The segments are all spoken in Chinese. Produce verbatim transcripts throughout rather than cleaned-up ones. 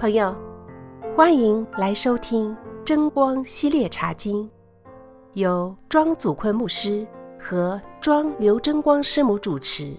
朋友，欢迎来收听真光系列茶经，由庄祖坤牧师和庄刘真光师母主持。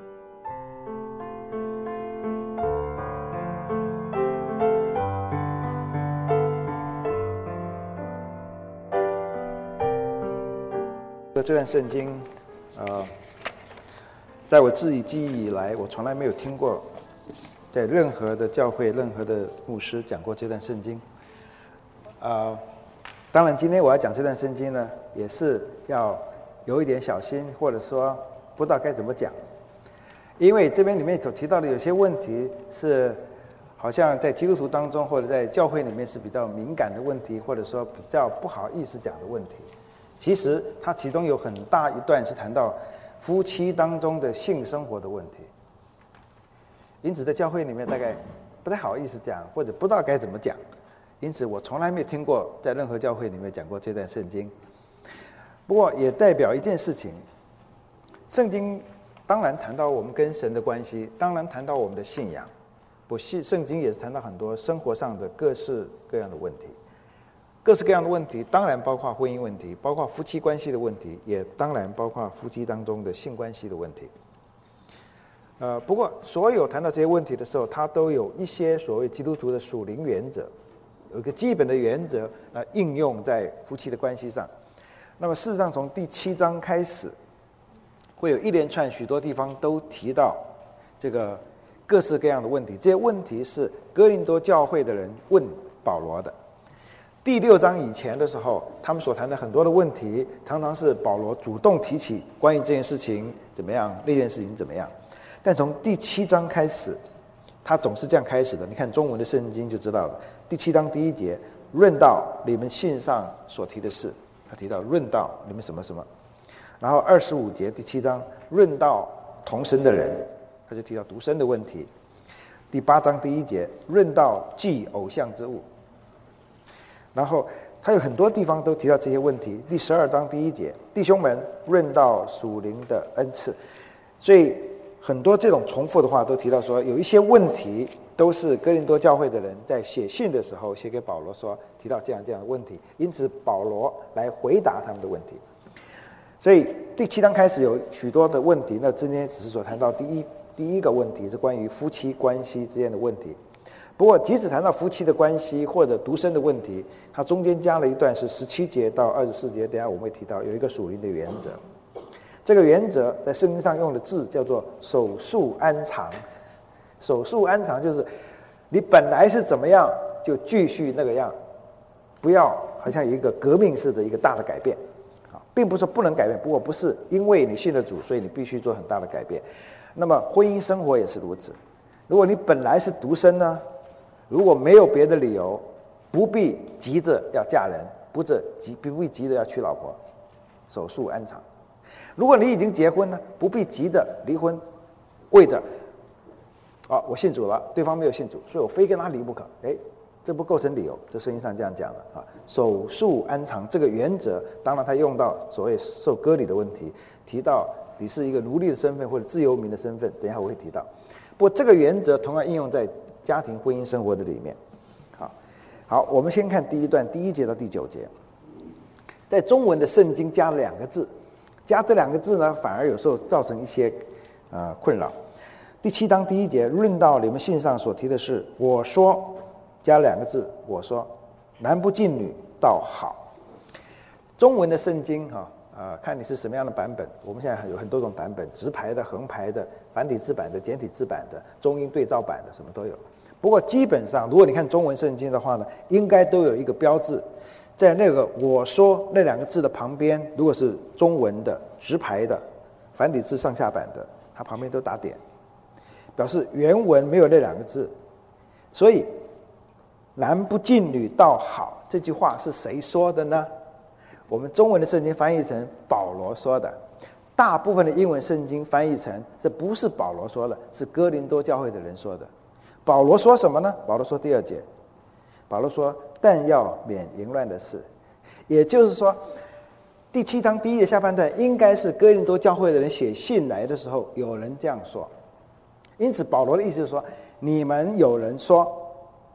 这段圣经，呃，在我自己记忆以来，我从来没有听过，在任何的教会、任何的牧师讲过这段圣经。啊、呃，当然，今天我要讲这段圣经呢，也是要有一点小心，或者说不知道该怎么讲，因为这边里面所提到的有些问题是，好像在基督徒当中或者在教会里面是比较敏感的问题，或者说比较不好意思讲的问题。其实它其中有很大一段是谈到夫妻当中的性生活的问题，因此在教会里面大概不太好意思讲，或者不知道该怎么讲，因此我从来没有听过在任何教会里面讲过这段圣经。不过也代表一件事情，圣经当然谈到我们跟神的关系，当然谈到我们的信仰，不，圣经也是谈到很多生活上的各式各样的问题。各式各样的问题，当然包括婚姻问题，包括夫妻关系的问题，也当然包括夫妻当中的性关系的问题。呃，不过所有谈到这些问题的时候，它都有一些所谓基督徒的属灵原则，有一个基本的原则呃应用在夫妻的关系上。那么事实上，从第七章开始，会有一连串许多地方都提到这个各式各样的问题。这些问题是哥林多教会的人问保罗的。第六章以前的时候，他们所谈的很多的问题，常常是保罗主动提起关于这件事情怎么样，那件事情怎么样。但从第七章开始，他总是这样开始的。你看中文的圣经就知道了。第七章第一节，论到你们信上所提的事，他提到论到你们什么什么。然后二十五节第七章，论到同生的人，他就提到独生的问题。第八章第一节，论到祭偶像之物。然后他有很多地方都提到这些问题。第十二章第一节，弟兄们，论到属灵的恩赐。所以很多这种重复的话都提到说，有一些问题都是哥林多教会的人在写信的时候写给保罗说，提到这样这样的问题，因此保罗来回答他们的问题。所以第七章开始有许多的问题，那今天只是所谈到第一第一个问题是关于夫妻关系之间的问题。不过即使谈到夫妻的关系或者独生的问题，它中间加了一段是十七节到二十四节，等一下我们会提到有一个属灵的原则。这个原则在圣经上用的字叫做守束安常。守束安常就是你本来是怎么样就继续那个样，不要好像有一个革命式的一个大的改变，并不是说不能改变，不过不是因为你信了主所以你必须做很大的改变。那么婚姻生活也是如此，如果你本来是独生呢，如果没有别的理由，不必急着要嫁人，不着急不必急着要娶老婆，守束安常。如果你已经结婚呢，不必急着离婚，为着哦我信主了，对方没有信主，所以我非跟他离不可，哎，这不构成理由。这圣经上这样讲的啊，守束安常这个原则，当然他用到所谓受割礼的问题，提到你是一个奴隶的身份或者自由民的身份，等一下我会提到。不过这个原则同样应用在家庭婚姻生活的里面。好，好，我们先看第一段第一节到第九节。在中文的圣经加了两个字，加这两个字呢，反而有时候造成一些呃困扰。第七章第一节，论到你们信上所提的是，我说，加了两个字，我说，男不近女倒好。中文的圣经哈。呃，看你是什么样的版本，我们现在有很多种版本，直排的、横排的、繁体字版的、简体字版的、中英对照版的，什么都有。不过基本上，如果你看中文圣经的话呢，应该都有一个标志，在那个我说那两个字的旁边，如果是中文的直排的、繁体字上下版的，它旁边都打点，表示原文没有那两个字。所以男不近女倒好这句话是谁说的呢？我们中文的圣经翻译成保罗说的，大部分的英文圣经翻译成这不是保罗说的，是哥林多教会的人说的。保罗说什么呢？保罗说第二节，保罗说但要免淫乱的事。也就是说第七章第一节下半段应该是哥林多教会的人写信来的时候有人这样说，因此保罗的意思是说，你们有人说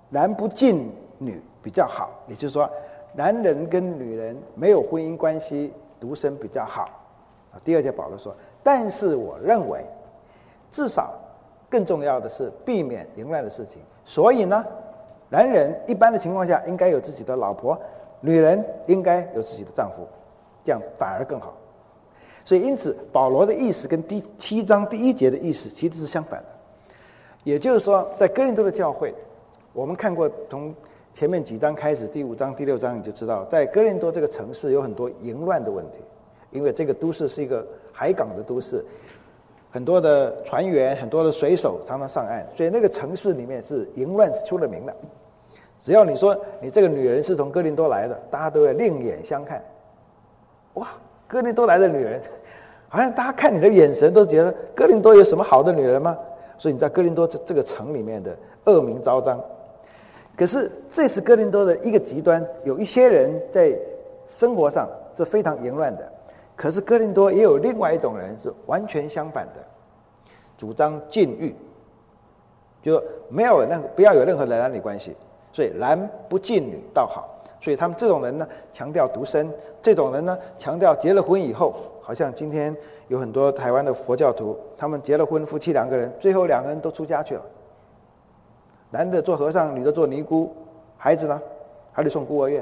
男不近女比较好，也就是说，男人跟女人没有婚姻关系，独身比较好。第二节保罗说，但是我认为，至少更重要的是避免淫乱的事情。所以呢，男人一般的情况下应该有自己的老婆，女人应该有自己的丈夫，这样反而更好。所以因此保罗的意思跟第七章第一节的意思其实是相反的。也就是说，在哥林多的教会，我们看过从前面几章开始，第五章第六章你就知道，在哥林多这个城市有很多淫乱的问题，因为这个都市是一个海港的都市，很多的船员，很多的水手常常上岸，所以那个城市里面是淫乱是出了名的。只要你说你这个女人是从哥林多来的，大家都会另眼相看。哇，哥林多来的女人，好像大家看你的眼神都觉得哥林多有什么好的女人吗？所以你在哥林多这这个城里面的恶名昭彰。可是这是哥林多的一个极端，有一些人在生活上是非常淫乱的，可是哥林多也有另外一种人是完全相反的，主张禁欲，就没有任何不要有任何的男女关系，所以男不近女倒好。所以他们这种人呢，强调独身；这种人呢，强调结了婚以后，好像今天有很多台湾的佛教徒，他们结了婚，夫妻两个人，最后两个人都出家去了，男的做和尚，女的做尼姑，孩子呢还得送孤儿院。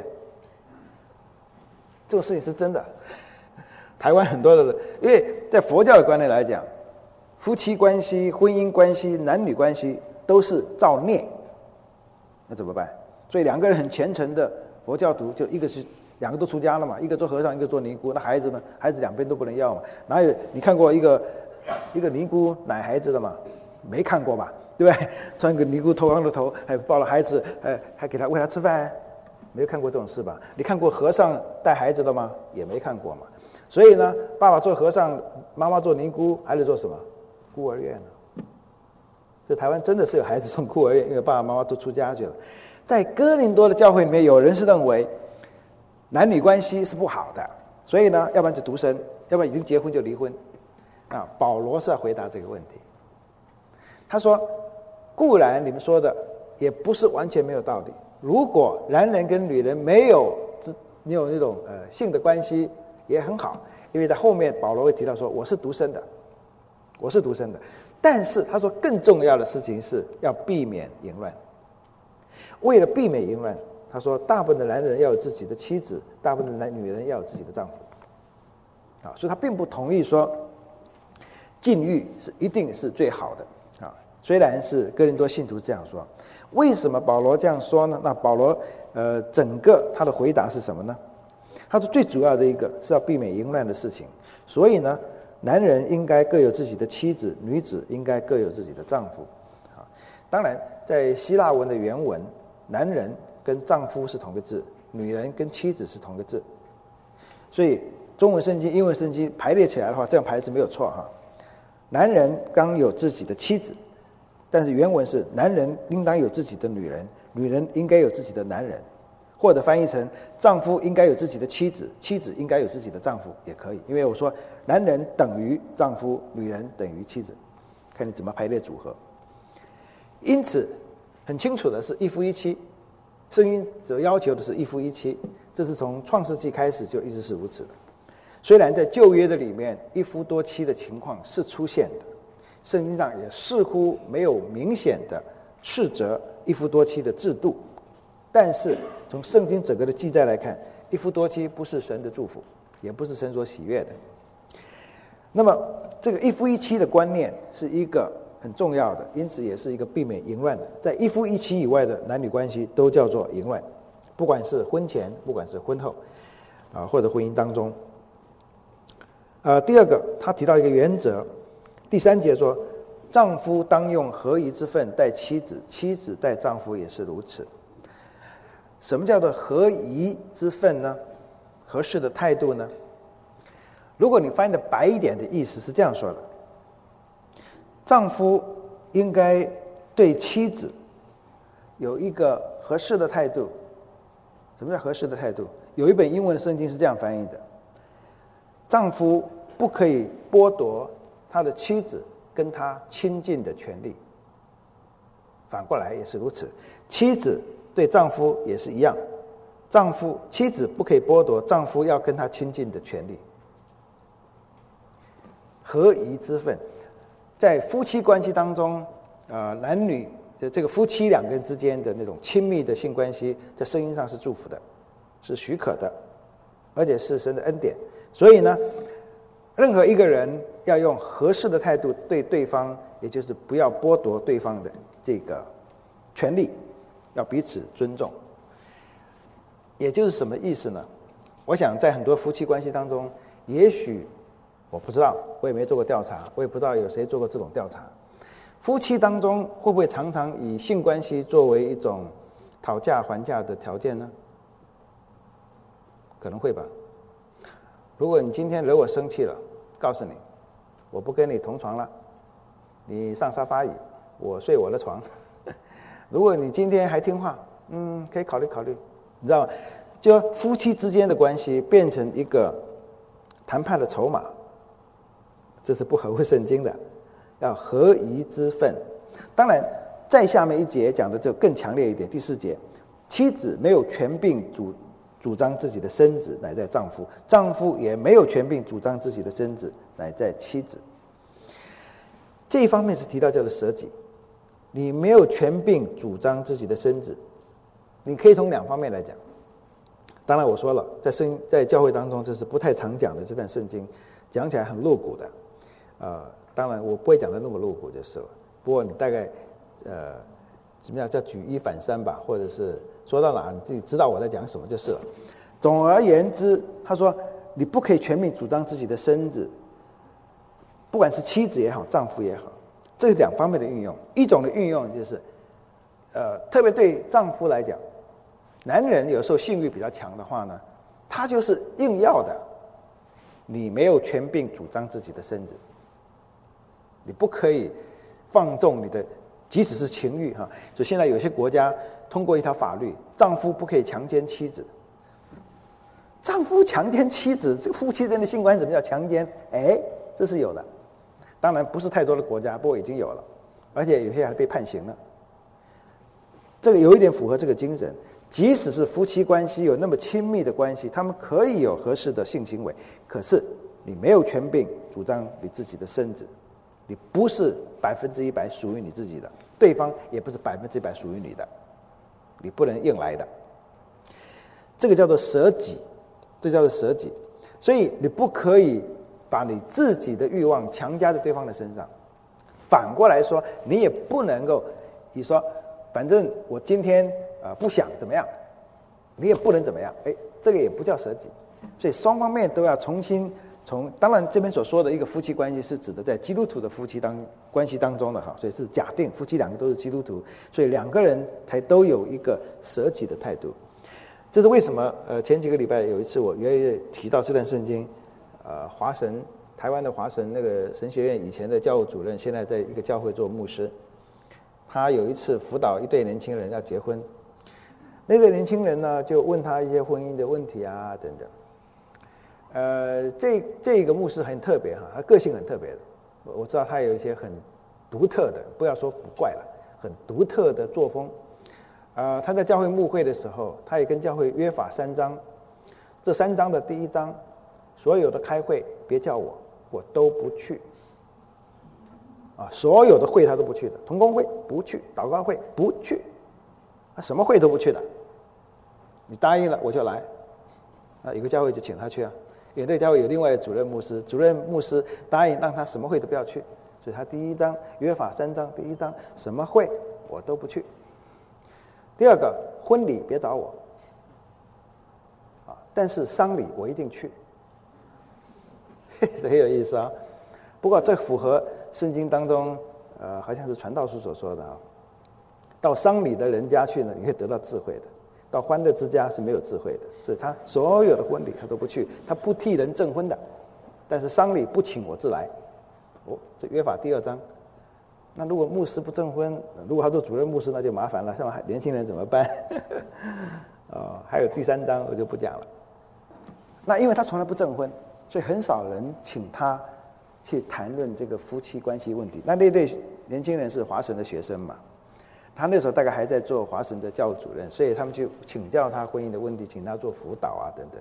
这种事情是真的。台湾很多的人，因为在佛教的观念来讲，夫妻关系、婚姻关系、男女关系都是造孽，那怎么办？所以两个人很虔诚的佛教徒，就一个是两个都出家了嘛，一个做和尚，一个做尼姑，那孩子呢？孩子两边都不能要嘛。哪有你看过一个一个尼姑奶孩子的吗？没看过吧？对不对？穿个尼姑头上的头，还抱了孩子，还还给他喂他吃饭，没有看过这种事吧？你看过和尚带孩子的吗？也没看过嘛。所以呢，爸爸做和尚，妈妈做尼姑，孩子做什么？孤儿院呢？这台湾真的是有孩子送孤儿院，因为爸爸妈妈都出家去了。在哥林多的教会里面，有人是认为男女关系是不好的，所以呢，要不然就独身，要不然已经结婚就离婚。啊，保罗是要回答这个问题。他说：“固然你们说的也不是完全没有道理。如果男人跟女人没有没有那种呃性的关系，也很好，因为在后面保罗会提到说我是独身的，我是独身的。但是他说更重要的事情是要避免淫乱。为了避免淫乱，他说大部分的男人要有自己的妻子，大部分的男女人要有自己的丈夫。啊，所以他并不同意说禁欲是一定是最好的啊。虽然是哥林多信徒这样说，为什么保罗这样说呢？那保罗呃整个他的回答是什么呢？他说最主要的一个是要避免淫乱的事情，所以呢，男人应该各有自己的妻子，女子应该各有自己的丈夫。啊，当然在希腊文的原文，男人跟丈夫是同个字，女人跟妻子是同个字，所以中文圣经、英文圣经排列起来的话，这样排是没有错哈。男人刚有自己的妻子，但是原文是男人应当有自己的女人，女人应该有自己的男人，或者翻译成丈夫应该有自己的妻子，妻子应该有自己的丈夫也可以。因为我说男人等于丈夫，女人等于妻子，看你怎么排列组合。因此很清楚的是一夫一妻，圣经所要求的是一夫一妻，这是从创世纪开始就一直是如此的。虽然在旧约的里面一夫多妻的情况是出现的，圣经上也似乎没有明显的斥责一夫多妻的制度，但是从圣经整个的记载来看，一夫多妻不是神的祝福，也不是神所喜悦的。那么这个一夫一妻的观念是一个很重要的，因此也是一个避免淫乱的。在一夫一妻以外的男女关系都叫做淫乱，不管是婚前，不管是婚后，啊，或者婚姻当中。呃，第二个，他提到一个原则，第三节说，丈夫当用合宜之分待妻子，妻子待丈夫也是如此。什么叫做合宜之分呢？合适的态度呢？如果你翻译的白一点的意思是这样说的：丈夫应该对妻子有一个合适的态度。什么叫合适的态度？有一本英文的圣经是这样翻译的：丈夫不可以剥夺他的妻子跟他亲近的权利。 反过来也是如此。妻子对丈夫也是一样，丈夫妻子不可以剥夺丈夫要跟她亲近的权利。合宜之分，在夫妻关系当中，呃，男女的这个夫妻两个人之间的那种亲密的性关系，在圣经上是祝福的，是许可的，而且是神的恩典。所以呢，任何一个人要用合适的态度对对方，也就是不要剥夺对方的这个权利，要彼此尊重。也就是什么意思呢？我想在很多夫妻关系当中，也许我不知道，我也没做过调查，我也不知道有谁做过这种调查。夫妻当中会不会常常以性关系作为一种讨价还价的条件呢？可能会吧。如果你今天惹我生气了，告诉你，我不跟你同床了，你上沙发椅，我睡我的床。如果你今天还听话，嗯，可以考虑考虑，你知道吗？就夫妻之间的关系变成一个谈判的筹码，这是不合乎圣经的，要合宜之分。当然，再下面一节讲的就更强烈一点，第四节，妻子没有权柄主主张自己的身子，乃在丈夫；丈夫也没有权柄主张自己的身子，乃在妻子。这一方面是提到叫做舍己，你没有权柄主张自己的身子，你可以从两方面来讲。当然我说了，在圣在教会当中这是不太常讲的这段圣经，讲起来很露骨的，呃，当然我不会讲的那么露骨就是了。不过你大概呃怎么样叫举一反三吧，或者是说到哪你自己知道我在讲什么就是了。总而言之，他说你不可以全面主张自己的身子，不管是妻子也好，丈夫也好，这是两方面的运用。一种的运用就是，呃，特别对丈夫来讲。男人有时候性欲比较强的话呢，他就是硬要的，你没有权柄主张自己的身子，你不可以放纵你的，即使是情欲哈。所以现在有些国家通过一条法律，丈夫不可以强奸妻子。丈夫强奸妻子，这个夫妻间的性关系怎么叫强奸？哎，这是有的，当然不是太多的国家，不过已经有了，而且有些还被判刑了。这个有一点符合这个精神。即使是夫妻关系有那么亲密的关系，他们可以有合适的性行为，可是你没有权柄主张你自己的身子，你不是百分之一百属于你自己的，对方也不是百分之一百属于你的，你不能硬来的。这个叫做舍己，这叫做舍己。所以你不可以把你自己的欲望强加在对方的身上。反过来说，你也不能够你说反正我今天呃不想怎么样，你也不能怎么样，哎，这个也不叫舍己。所以双方面都要重新从，当然这边所说的一个夫妻关系是指的在基督徒的夫妻当关系当中的哈，所以是假定夫妻两个都是基督徒，所以两个人才都有一个舍己的态度。这是为什么？呃，前几个礼拜有一次我约约提到这段圣经，呃，华神台湾的华神那个神学院以前的教务主任，现在在一个教会做牧师。他有一次辅导一对年轻人要结婚，那对年轻人呢就问他一些婚姻的问题啊等等。呃，这这个牧师很特别哈，他个性很特别的，我知道他有一些很独特的，不要说古怪了，很独特的作风。呃，他在教会牧会的时候，他也跟教会约法三章，这三章的第一章，所有的开会别叫我，我都不去。啊，所有的会他都不去的，同工会不去，祷告会不去，他什么会都不去的。你答应了我就来，啊，有个教会就请他去啊。有那个教会有另外的主任牧师，主任牧师答应让他什么会都不要去，所以他第一章约法三章第一章什么会我都不去。第二个婚礼别找我，啊，但是丧礼我一定去，这很有意思啊。不过这符合圣经当中，呃，好像是传道书所说的啊，到丧礼的人家去呢，你会得到智慧的；到欢乐之家是没有智慧的。所以他所有的婚礼他都不去，他不替人证婚的，但是丧礼不请我自来。哦，这约法第二章。那如果牧师不证婚，如果他做主任牧师，那就麻烦了，像年轻人怎么办？哦，还有第三章我就不讲了。那因为他从来不证婚，所以很少人请他去谈论这个夫妻关系问题。那那对年轻人是华神的学生嘛， 他那时候大概还在做华神的教务主任，所以他们去请教他婚姻的问题，请他做辅导啊等等。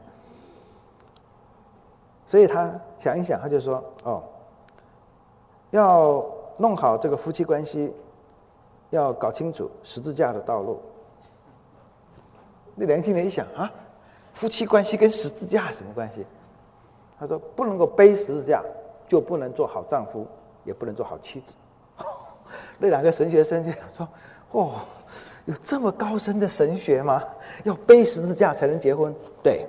所以他想一想，他就说：“哦，要弄好这个夫妻关系，要搞清楚十字架的道路。”那年轻人一想啊，夫妻关系跟十字架什么关系？他说：“不能够背十字架，就不能做好丈夫，也不能做好妻子。”那两个神学生就说：“哦，有这么高深的神学吗？要背十字架才能结婚？”对。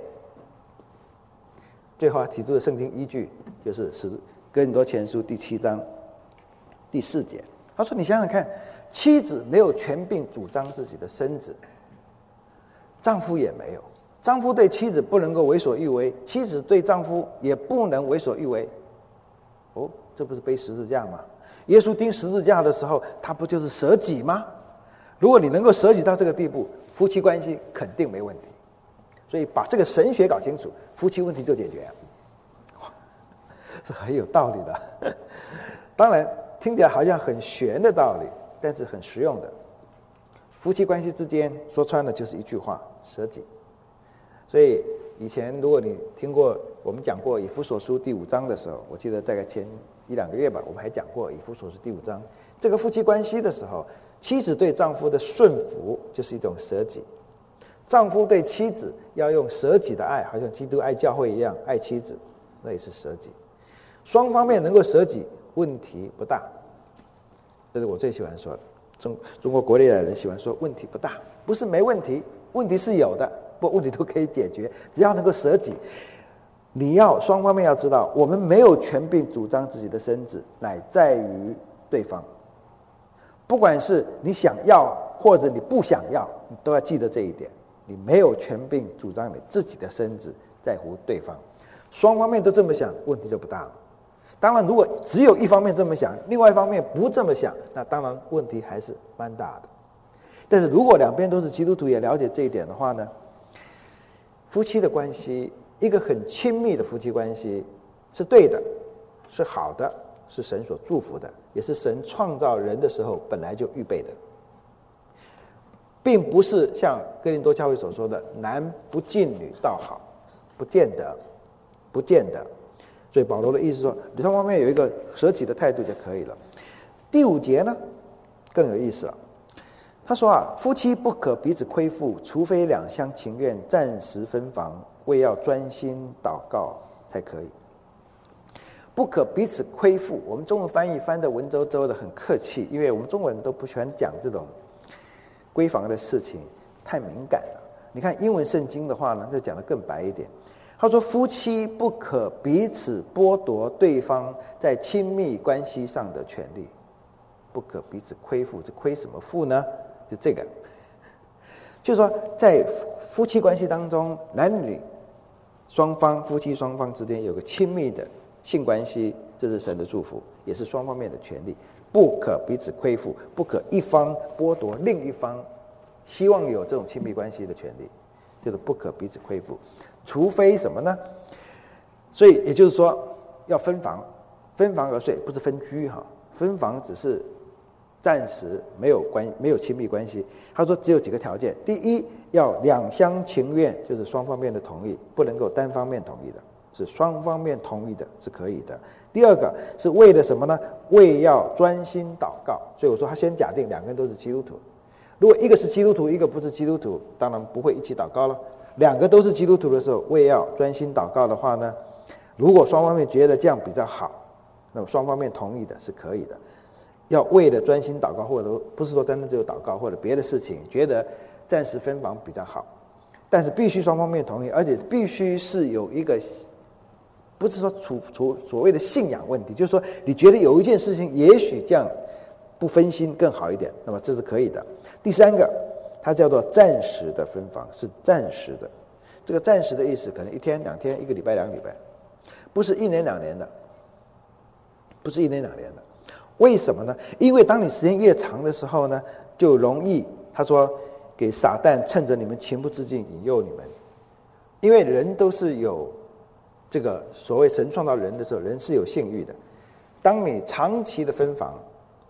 最后他提出的圣经依据就是《哥林多前书》第七章第四节。他说：“你想想看，妻子没有权柄主张自己的身子，丈夫也没有。丈夫对妻子不能够为所欲为，妻子对丈夫也不能为所欲为。哦，这不是背十字架吗？耶稣钉十字架的时候，他不就是舍己吗？如果你能够舍己到这个地步，夫妻关系肯定没问题。所以把这个神学搞清楚，夫妻问题就解决了，是很有道理的。当然听起来好像很玄的道理，但是很实用的。夫妻关系之间说穿了就是一句话：舍己。所以以前如果你听过我们讲过以弗所书第五章的时候，我记得大概前一两个月吧，我们还讲过以弗所书第五章这个夫妻关系的时候，妻子对丈夫的顺服就是一种舍己，丈夫对妻子要用舍己的爱，好像基督爱教会一样爱妻子，那也是舍己。双方面能够舍己，问题不大。这是我最喜欢说的。中中国国内的人喜欢说问题不大，不是没问题，问题是有的，不过问题都可以解决，只要能够舍己。你要双方面要知道，我们没有权柄主张自己的身子，乃在于对方。不管是你想要或者你不想要，你都要记得这一点。你没有权柄主张你自己的身子，在乎对方。双方面都这么想，问题就不大了。当然，如果只有一方面这么想，另外一方面不这么想，那当然问题还是蛮大的。但是如果两边都是基督徒，也了解这一点的话呢，夫妻的关系，一个很亲密的夫妻关系，是对的，是好的，是神所祝福的，也是神创造人的时候本来就预备的，并不是像哥林多教会所说的“男不近女倒好”，不见得，不见得。所以保罗的意思说，你双方面有一个舍己的态度就可以了。第五节呢，更有意思了。他说啊，夫妻不可彼此亏负，除非两厢情愿，暂时分房，为要专心祷告才可以。不可彼此亏负，我们中文翻译翻得文绉绉的，很客气，因为我们中国人都不喜欢讲这种闺房的事情，太敏感了。你看英文圣经的话呢，就讲得更白一点。他说夫妻不可彼此剥夺对方在亲密关系上的权利，不可彼此亏负。这亏什么负呢？就这个，就是说在夫妻关系当中，男女双方夫妻双方之间有个亲密的性关系，这是神的祝福，也是双方面的权利，不可彼此亏负，不可一方剥夺另一方希望有这种亲密关系的权利，就是不可彼此亏负。除非什么呢？所以也就是说要分房，分房而睡，不是分居哈。分房只是暂时没有关没有亲密关系。他说只有几个条件：第一，要两厢情愿，就是双方面的同意，不能够单方面同意的，是双方面同意的是可以的。第二个是为了什么呢？为要专心祷告。所以我说他先假定两个人都是基督徒。如果一个是基督徒，一个不是基督徒，当然不会一起祷告了。两个都是基督徒的时候，为要专心祷告的话呢，如果双方面觉得这样比较好，那么双方面同意的是可以的。要为了专心祷告，或者不是说单单只有祷告或者别的事情，觉得暂时分房比较好，但是必须双方面同意，而且必须是有一个，不是说处处所谓的信仰问题，就是说你觉得有一件事情也许这样不分心更好一点，那么这是可以的。第三个，它叫做暂时的分房，是暂时的。这个暂时的意思，可能一天、两天、一个礼拜、两个礼拜，不是一年两年的，不是一年两年的。为什么呢？因为当你时间越长的时候呢，就容易，他说，给撒旦趁着你们情不自禁引诱你们。因为人都是有这个所谓神创造人的时候，人是有性欲的。当你长期的分房，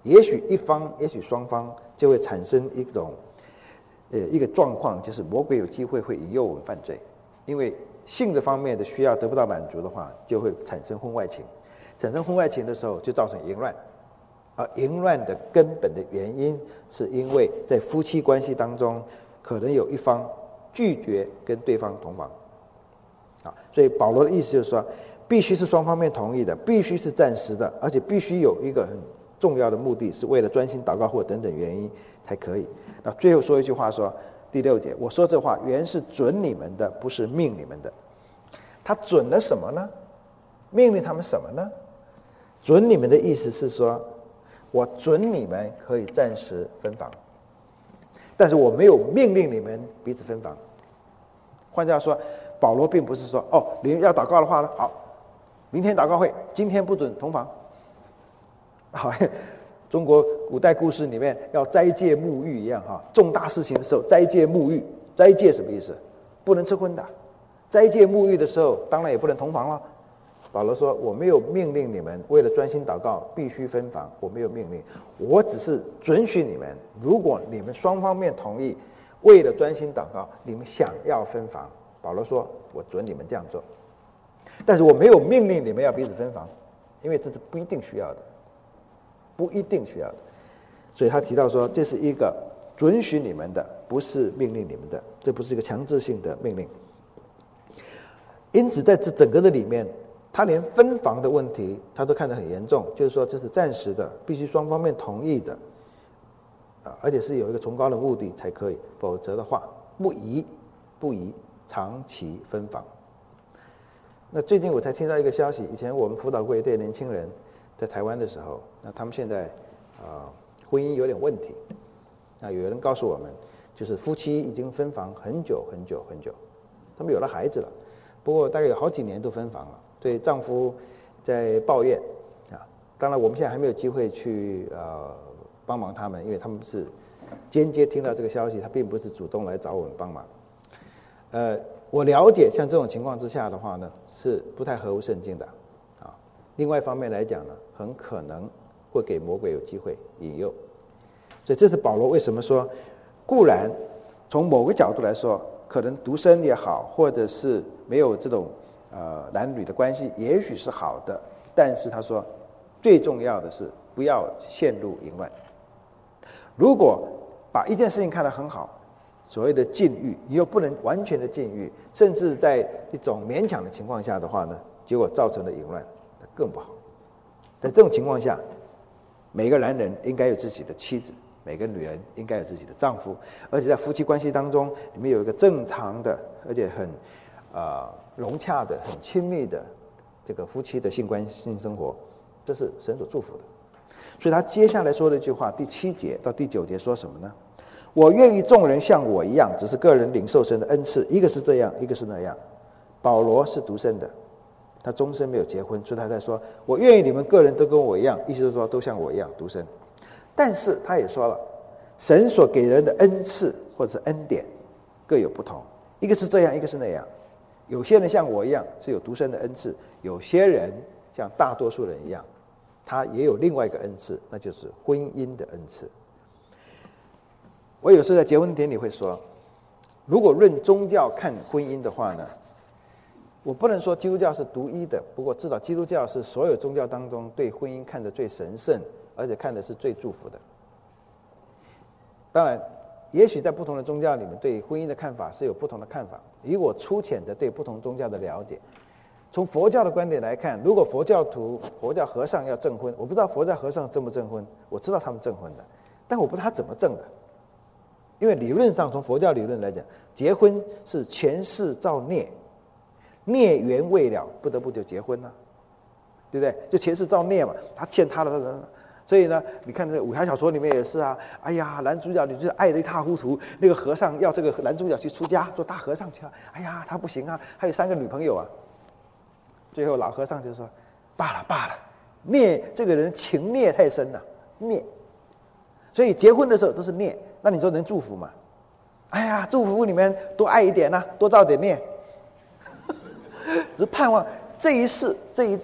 也许一方，也许双方就会产生一种呃一个状况，就是魔鬼有机会会引诱我们犯罪，因为性的方面的需要得不到满足的话，就会产生婚外情，产生婚外情的时候就造成淫乱，而淫乱的根本的原因是因为在夫妻关系当中，可能有一方拒绝跟对方同房，啊，所以保罗的意思就是说，必须是双方面同意的，必须是暂时的，而且必须有一个很重要的目的，是为了专心祷告或等等原因才可以。那最后说一句话说，第六节，我说这话原是准你们的，不是命你们的。他准了什么呢？命令他们什么呢？准你们的意思是说，我准你们可以暂时分房，但是我没有命令你们彼此分房。换句话说，保罗并不是说，哦，你要祷告的话呢，好，明天祷告会，今天不准同房。好，中国古代故事里面要斋戒沐浴一样哈，重大事情的时候斋戒沐浴，斋戒什么意思？不能吃荤的。斋戒沐浴的时候，当然也不能同房了。保罗说：“我没有命令你们为了专心祷告必须分房，我没有命令，我只是准许你们，如果你们双方面同意，为了专心祷告，你们想要分房，保罗说：我准你们这样做，但是我没有命令你们要彼此分房，因为这是不一定需要的。”不一定需要的，所以他提到说，这是一个准许你们的，不是命令你们的，这不是一个强制性的命令。因此，在这整个的里面，他连分房的问题他都看得很严重，就是说这是暂时的，必须双方面同意的，啊，而且是有一个崇高的目的才可以，否则的话，不宜不宜长期分房。那最近我才听到一个消息，以前我们辅导过一对年轻人。在台湾的时候，那他们现在啊、呃、婚姻有点问题，那有人告诉我们，就是夫妻已经分房很久很久很久，他们有了孩子了，不过大概有好几年都分房了，对丈夫在抱怨啊。当然我们现在还没有机会去呃帮忙他们，因为他们是间接听到这个消息，他并不是主动来找我们帮忙。呃，我了解像这种情况之下的话呢，是不太合乎圣经的。另外一方面来讲呢，很可能会给魔鬼有机会引诱，所以这是保罗为什么说，固然从某个角度来说，可能独身也好，或者是没有这种呃男女的关系，也许是好的，但是他说，最重要的是不要陷入淫乱。如果把一件事情看得很好，所谓的禁欲，你又不能完全的禁欲，甚至在一种勉强的情况下的话呢，结果造成了淫乱。更不好。在这种情况下，每个男人应该有自己的妻子，每个女人应该有自己的丈夫，而且在夫妻关系当中，你们有一个正常的，而且很呃融洽的、很亲密的这个夫妻的性关系、性生活，这是神所祝福的。所以他接下来说的一句话，第七节到第九节说什么呢？我愿意众人像我一样，只是个人领受神的恩赐，一个是这样，一个是那样。保罗是独身的。他终身没有结婚，所以他在说：“我愿意你们个人都跟我一样，意思是说都像我一样独身。”但是他也说了，神所给人的恩赐或者是恩典各有不同，一个是这样，一个是那样。有些人像我一样是有独身的恩赐，有些人像大多数人一样，他也有另外一个恩赐，那就是婚姻的恩赐。我有时候在结婚典礼会说，如果论宗教看婚姻的话呢，我不能说基督教是独一的，不过至少基督教是所有宗教当中对婚姻看得最神圣，而且看的是最祝福的。当然，也许在不同的宗教里面对婚姻的看法是有不同的看法。以我粗浅的对不同宗教的了解，从佛教的观点来看，如果佛教徒、佛教和尚要证婚，我不知道佛教和尚证不证婚，我知道他们证婚的，但我不知道他怎么证的。因为理论上，从佛教理论来讲，结婚是前世造孽。孽缘未了，不得不就结婚了，对不对？就前世造孽嘛，他欠他的，所以呢，你看这武侠小说里面也是啊。哎呀，男主角你就是爱得一塌糊涂，那个和尚要这个男主角去出家做大和尚去了，哎呀，他不行啊，还有三个女朋友啊。最后老和尚就说：“罢了罢了，孽这个人情孽太深了，孽。所以结婚的时候都是孽，那你说能祝福吗？哎呀，祝福你们多爱一点呐、啊，多造点孽。”只盼望这一世这一代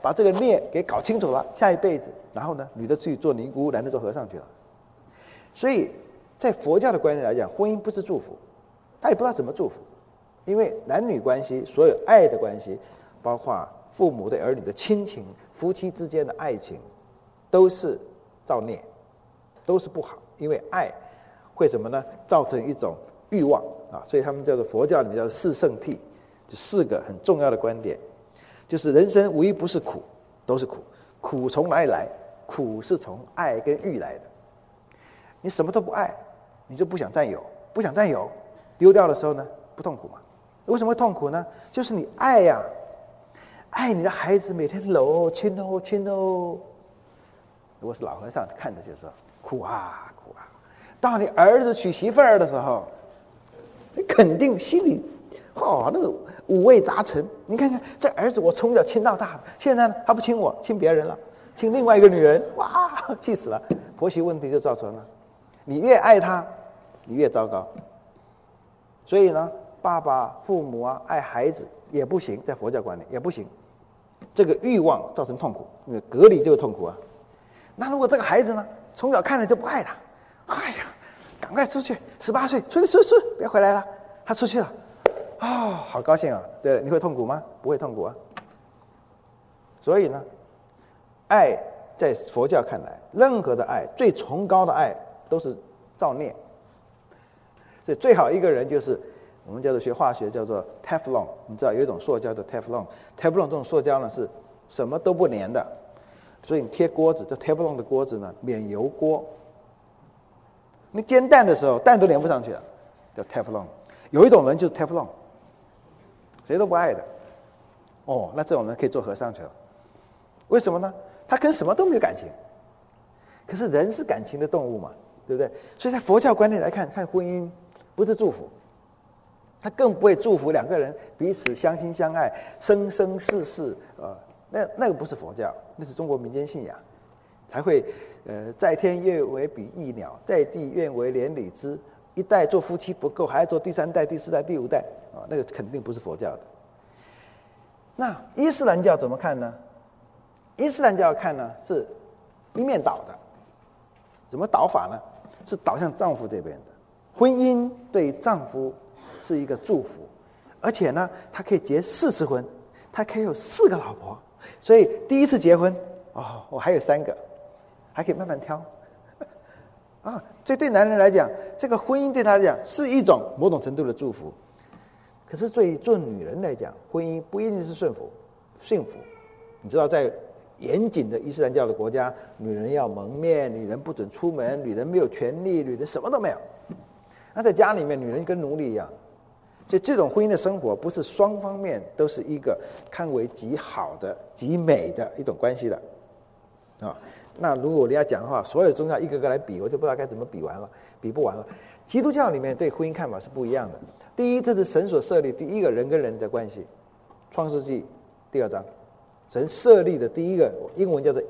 把这个孽给搞清楚了，下一辈子，然后呢，女的去做尼姑，男的做和尚去了。所以在佛教的观念来讲，婚姻不是祝福，他也不知道怎么祝福，因为男女关系，所有爱的关系，包括父母对儿女的亲情，夫妻之间的爱情，都是造孽，都是不好，因为爱会什么呢？造成一种欲望啊，所以他们叫做佛教里面叫做四圣谛，就四个很重要的观点，就是人生无一不是苦，都是苦，苦从哪里来？苦是从爱跟欲来的。你什么都不爱，你就不想占有，不想占有，丢掉的时候呢，不痛苦吗？为什么会痛苦呢？就是你爱呀、啊，爱你的孩子，每天搂亲哦亲哦。如果是老和尚看着就说苦啊苦啊，到你儿子娶媳妇儿的时候，你肯定心里哦那个五味杂陈。你看看这儿子，我从小亲到大的，现在呢他不亲我，亲别人了，亲另外一个女人，哇，气死了！婆媳问题就造成了。你越爱他，你越糟糕。所以呢，爸爸、父母啊，爱孩子也不行，在佛教观念也不行。这个欲望造成痛苦，因为隔离就是痛苦啊。那如果这个孩子呢，从小看着就不爱他，哎呀，赶快出去，十八岁出去出去出去，别回来了。他出去了，啊、哦，好高兴啊！对，你会痛苦吗？不会痛苦啊。所以呢，爱在佛教看来，任何的爱，最崇高的爱都是造孽。所以最好一个人就是我们叫做学化学叫做 Teflon， 你知道有一种塑胶叫 Teflon，Teflon 这种塑胶呢是什么都不粘的，所以你贴锅子，这 Teflon 的锅子呢免油锅。你煎蛋的时候，蛋都粘不上去了，叫 Teflon。有一种人就是 Teflon， 谁都不爱的。哦，那这种人可以做和尚去了。为什么呢？他跟什么都没有感情。可是人是感情的动物嘛，对不对？所以在佛教观念来看，看婚姻不是祝福，他更不会祝福两个人彼此相亲相爱、生生世世。呃，那那个不是佛教，那是中国民间信仰，才会呃，在天愿为比翼鸟，在地愿为连理枝。一代做夫妻不够，还要做第三代、第四代、第五代啊、哦，那个肯定不是佛教的。那伊斯兰教怎么看呢？伊斯兰教看呢是一面倒的，怎么倒法呢？是倒向丈夫这边的。婚姻对丈夫是一个祝福，而且呢，他可以结四次婚，他可以有四个老婆，所以第一次结婚哦，我还有三个，还可以慢慢挑。啊，所以对男人来讲，这个婚姻对他来讲是一种某种程度的祝福。可是对做女人来讲，婚姻不一定是顺服、幸福。你知道，在严谨的伊斯兰教的国家，女人要蒙面，女人不准出门，女人没有权利，女人什么都没有。那在家里面，女人跟奴隶一样。所以这种婚姻的生活，不是双方面都是一个看为极好的、极美的一种关系的，啊。那如果我要讲的话，所有宗教一个个来比，我就不知道该怎么比完了，比不完了。基督教里面对婚姻看法是不一样的。第一，这是神所设立第一个人跟人的关系，创世纪第二章，神设立的第一个，英文叫做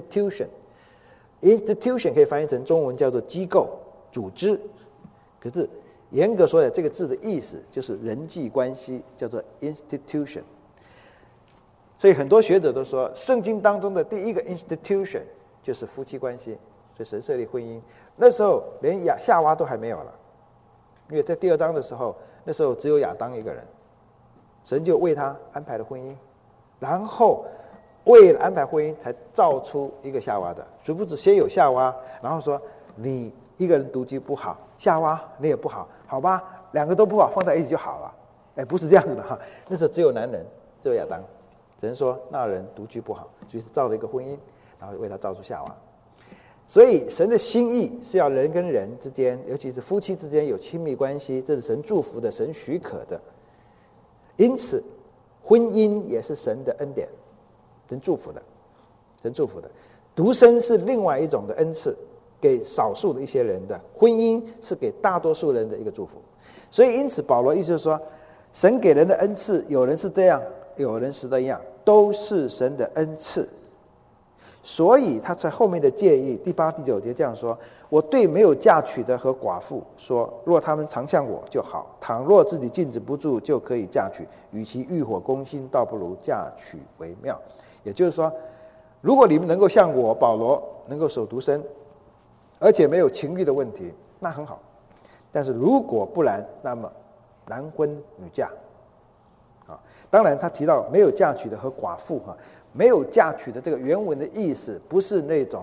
institution，institution 可以翻译成中文叫做机构、组织。可是严格说来，这个字的意思就是人际关系，叫做 institution。所以很多学者都说，圣经当中的第一个 institution 就是夫妻关系，所以神设立婚姻。那时候连亚夏娃都还没有了，因为在第二章的时候，那时候只有亚当一个人，神就为他安排了婚姻，然后为了安排婚姻才造出一个夏娃的。殊不知先有夏娃，然后说你一个人独居不好，夏娃你也不好，好吧，两个都不好，放在一起就好了。哎，不是这样子的哈，那时候只有男人，只有亚当。只能说那人独居不好，所以是造了一个婚姻，然后为他造出夏娃。所以神的心意是要人跟人之间，尤其是夫妻之间有亲密关系，这是神祝福的，神许可的。因此，婚姻也是神的恩典，神祝福的，神祝福的。独身是另外一种的恩赐，给少数的一些人的；婚姻是给大多数人的一个祝福。所以，因此保罗意思就是说，神给人的恩赐，有人是这样。有人是这样，都是神的恩赐。所以他在后面的建议第八、第九节这样说：我对没有嫁娶的和寡妇说，若他们常向我就好；倘若自己禁止不住，就可以嫁娶。与其欲火攻心，倒不如嫁娶为妙。 也就是说，如果你们能够像我保罗能够守独身，而且没有情欲的问题，那很好。但是如果不然，那么男婚女嫁。啊，当然他提到没有嫁娶的和寡妇哈，没有嫁娶的这个原文的意思不是那种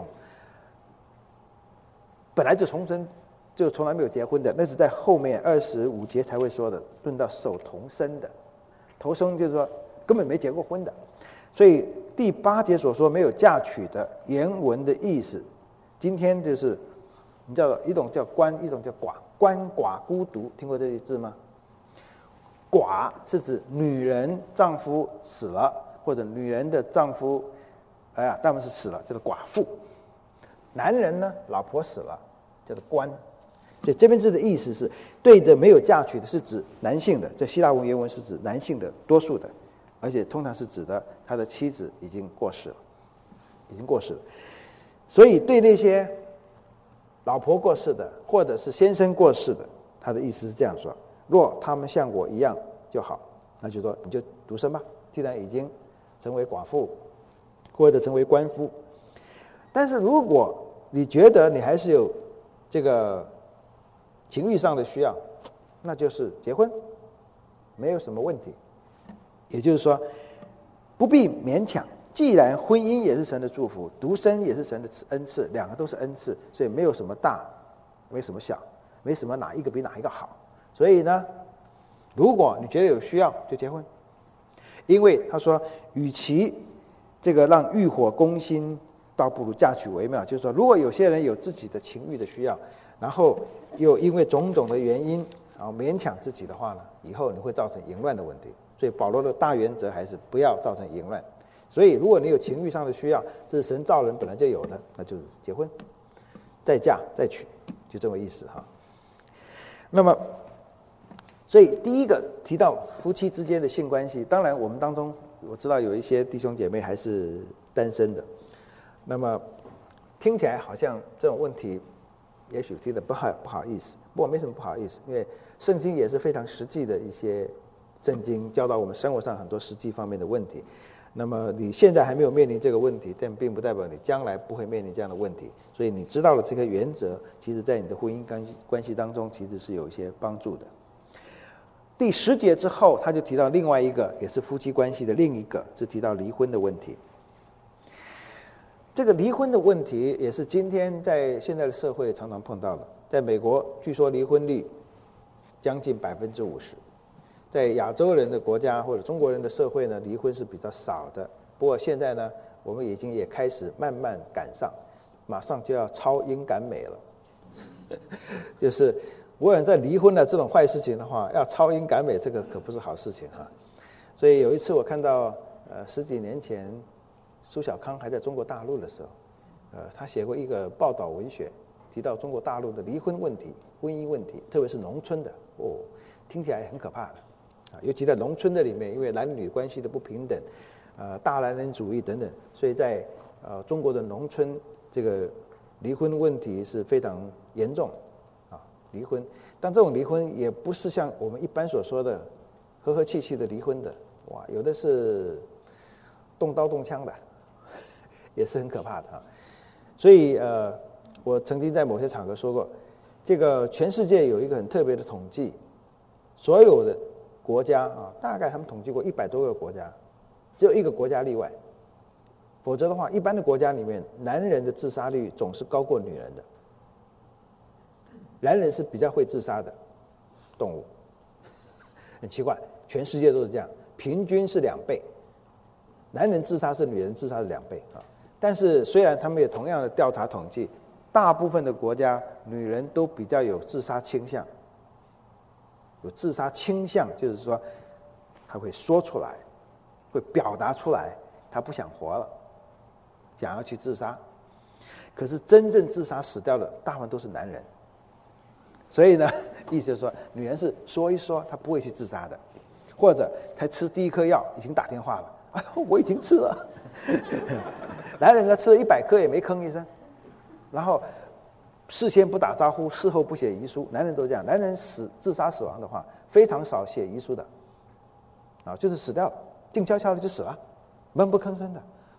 本来就重生就从来没有结婚的，那是在后面二十五节才会说的，论到守童生的，童生就是说根本没结过婚的。所以第八节所说没有嫁娶的原文的意思，今天就是你知道一种叫鳏，一种叫寡，鳏寡孤独，听过这些字吗？寡是指女人丈夫死了，或者女人的丈夫哎呀当然是死了，叫做寡妇。男人呢，老婆死了，叫做鳏。所以这边字的意思是对的没有嫁娶的是指男性的，这希腊文原文是指男性的多数的，而且通常是指的他的妻子已经过世了，已经过世了。所以对那些老婆过世的或者是先生过世的，他的意思是这样说：若他们像我一样就好，那就说你就独身吧，既然已经成为寡妇或者成为鳏夫。但是如果你觉得你还是有这个情欲上的需要，那就是结婚，没有什么问题。也就是说不必勉强，既然婚姻也是神的祝福，独身也是神的恩赐，两个都是恩赐，所以没有什么大没什么小，没什么哪一个比哪一个好。所以呢，如果你觉得有需要就结婚。因为他说与其这个让欲火攻心，倒不如嫁娶为妙。就是说如果有些人有自己的情欲的需要，然后又因为种种的原因然后勉强自己的话呢，以后你会造成淫乱的问题。所以保罗的大原则还是不要造成淫乱。所以如果你有情欲上的需要，这是神造人本来就有的，那就是结婚再嫁再娶，就这么意思哈。那么所以第一个提到夫妻之间的性关系，当然我们当中我知道有一些弟兄姐妹还是单身的，那么听起来好像这种问题也许听得不好不好意思，不过没什么不好意思，因为圣经也是非常实际的一些圣经，教导我们生活上很多实际方面的问题。那么你现在还没有面临这个问题，但并不代表你将来不会面临这样的问题。所以你知道了这个原则，其实在你的婚姻关系关系当中其实是有一些帮助的。第十节之后他就提到另外一个也是夫妻关系的另一个，是提到离婚的问题。这个离婚的问题也是今天在现在的社会常常碰到的。在美国据说离婚率将近百分之五十，在亚洲人的国家或者中国人的社会呢，离婚是比较少的。不过现在呢，我们已经也开始慢慢赶上，马上就要超英赶美了。就是我想在离婚的这种坏事情的话，要超英赶美，这个可不是好事情哈。所以有一次我看到，呃，十几年前苏小康还在中国大陆的时候，呃，他写过一个报道文学，提到中国大陆的离婚问题、婚姻问题，特别是农村的，哦，听起来很可怕的啊。尤其在农村的里面，因为男女关系的不平等，呃，大男人主义等等，所以在呃中国的农村，这个离婚问题是非常严重啊。离婚，但这种离婚也不是像我们一般所说的和和气气的离婚的，哇，有的是动刀动枪的，也是很可怕的啊。所以呃，我曾经在某些场合说过，这个全世界有一个很特别的统计，所有的国家啊，大概他们统计过一百多个国家，只有一个国家例外，否则的话，一般的国家里面，男人的自杀率总是高过女人的。男人是比较会自杀的动物，很奇怪，全世界都是这样，平均是两倍，男人自杀是女人自杀的两倍啊。但是虽然他们有同样的调查统计，大部分的国家女人都比较有自杀倾向，有自杀倾向就是说，她会说出来，会表达出来，她不想活了，想要去自杀。可是真正自杀死掉的大部分都是男人。所以呢，意思就是说，女人是说一说，她不会去自杀的，或者才吃第一颗药已经打电话了，哎呦，我已经吃了。男人呢，吃了一百颗也没吭一声，然后事先不打招呼，事后不写遗书，男人都这样。男人死自杀死亡的话，非常少写遗书的，啊，就是死掉了，静悄悄的就死了，闷不吭声的。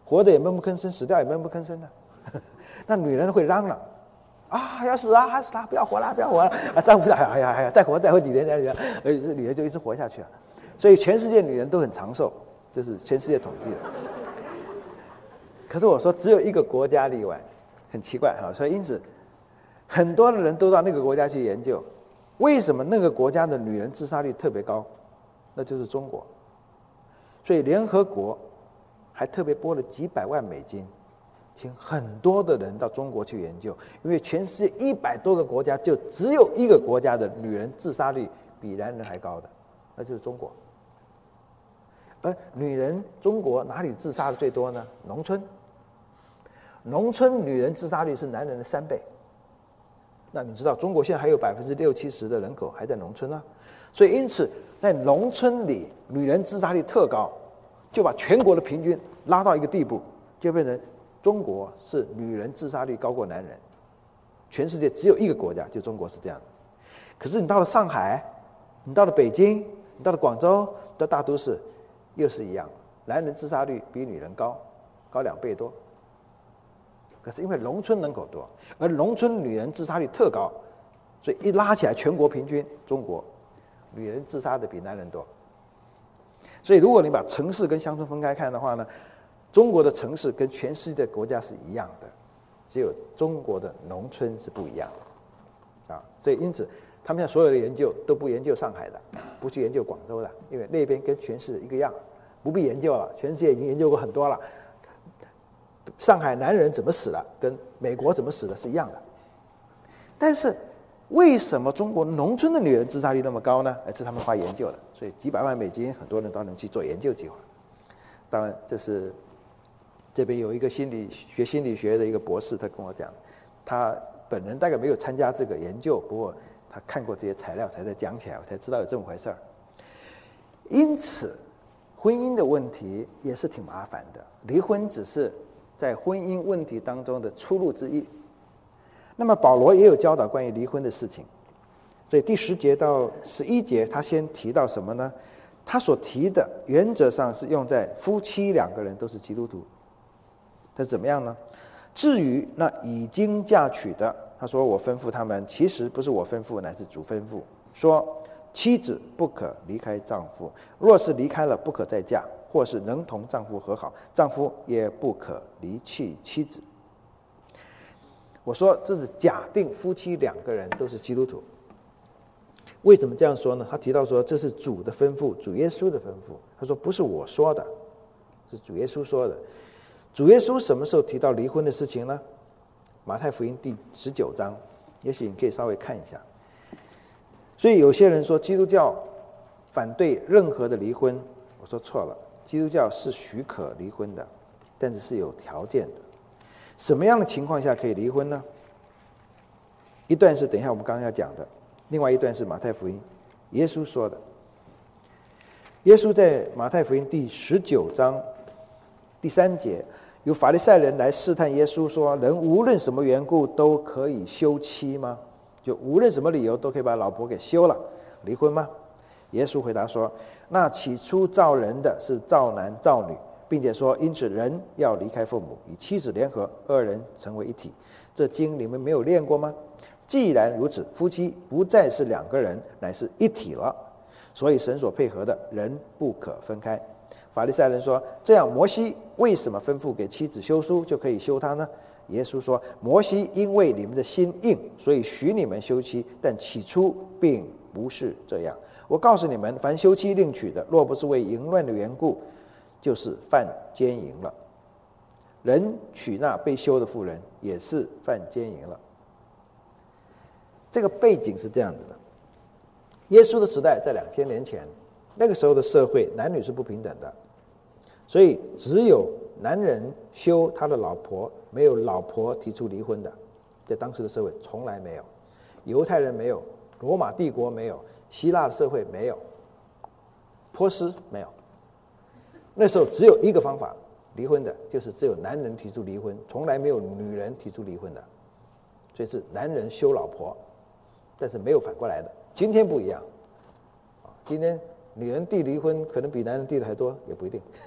活的也闷不吭声，死掉也闷不吭声的。那女人会嚷嚷啊，要死啊，死他，不要活了，不要活了啊！丈夫说哎呀哎呀，再活再活几年再活，呃，女人就一直活下去啊。所以全世界女人都很长寿，这是全世界统计的。可是我说只有一个国家例外，很奇怪哈。所以因此，很多的人都到那个国家去研究，为什么那个国家的女人自杀率特别高，那就是中国。所以联合国还特别拨了几百万美金，请很多的人到中国去研究，因为全世界一百多个国家，就只有一个国家的女人自杀率比男人还高的，那就是中国。而女人，中国哪里自杀的最多呢？农村。农村女人自杀率是男人的三倍。那你知道，中国现在还有百分之六七十的人口还在农村啊，所以因此在农村里，女人自杀率特高，就把全国的平均拉到一个地步，就变成中国是女人自杀率高过男人。全世界只有一个国家，就中国是这样的。可是你到了上海，你到了北京，你到了广州，到大都市，又是一样，男人自杀率比女人高，高两倍多。可是因为农村人口多，而农村女人自杀率特高，所以一拉起来全国平均，中国女人自杀的比男人多。所以如果你把城市跟乡村分开看的话呢，中国的城市跟全世界的国家是一样的，只有中国的农村是不一样的啊。所以因此他们现在所有的研究都不研究上海的，不去研究广州的，因为那边跟全世界一个样，不必研究了，全世界已经研究过很多了。上海男人怎么死的，跟美国怎么死的是一样的。但是为什么中国农村的女人自杀率那么高呢？而是他们花研究的，所以几百万美金，很多人都能去做研究计划。当然，这是这边有一个心理学心理学的一个博士，他跟我讲，他本人大概没有参加这个研究，不过他看过这些材料才在讲起来，我才知道有这么回事儿。因此，婚姻的问题也是挺麻烦的，离婚只是在婚姻问题当中的出路之一。那么保罗也有教导关于离婚的事情，所以第十节到十一节他先提到什么呢？他所提的原则上是用在夫妻两个人都是基督徒，这怎么样呢？至于那已经嫁娶的，他说我吩咐他们，其实不是我吩咐，乃是主吩咐，说妻子不可离开丈夫，若是离开了，不可再嫁，或是能同丈夫和好，丈夫也不可离弃妻子。我说这是假定夫妻两个人都是基督徒。为什么这样说呢？他提到说这是主的吩咐，主耶稣的吩咐。他说不是我说的，是主耶稣说的。主耶稣什么时候提到离婚的事情呢？马太福音第十九章，也许你可以稍微看一下。所以有些人说基督教反对任何的离婚，我说错了，基督教是许可离婚的，但是是有条件的。什么样的情况下可以离婚呢？一段是等一下我们刚刚要讲的，另外一段是马太福音耶稣说的。耶稣在马太福音第十九章第三节，有法利赛人来试探耶稣说，人无论什么缘故都可以休妻吗？就无论什么理由都可以把老婆给休了，离婚吗？耶稣回答说，那起初造人的是造男造女，并且说因此人要离开父母，与妻子联合，二人成为一体。这经你们没有念过吗？既然如此，夫妻不再是两个人，乃是一体了。所以神所配合的人不可分开。法利赛人说，这样摩西为什么吩咐给妻子休书就可以休她呢？耶稣说，摩西因为你们的心硬，所以许你们休妻，但起初并不是这样。我告诉你们，凡休妻另娶的，若不是为淫乱的缘故，就是犯奸淫了。人娶那被休的妇人，也是犯奸淫了。这个背景是这样子的，耶稣的时代在两千年前，那个时候的社会男女是不平等的，所以只有男人休他的老婆，没有老婆提出离婚的，在当时的社会从来没有，犹太人没有，罗马帝国没有，希腊的社会没有，波斯没有。那时候只有一个方法离婚的，就是只有男人提出离婚，从来没有女人提出离婚的，所以是男人休老婆，但是没有反过来的。今天不一样，今天女人递离婚可能比男人递的还多，也不一定。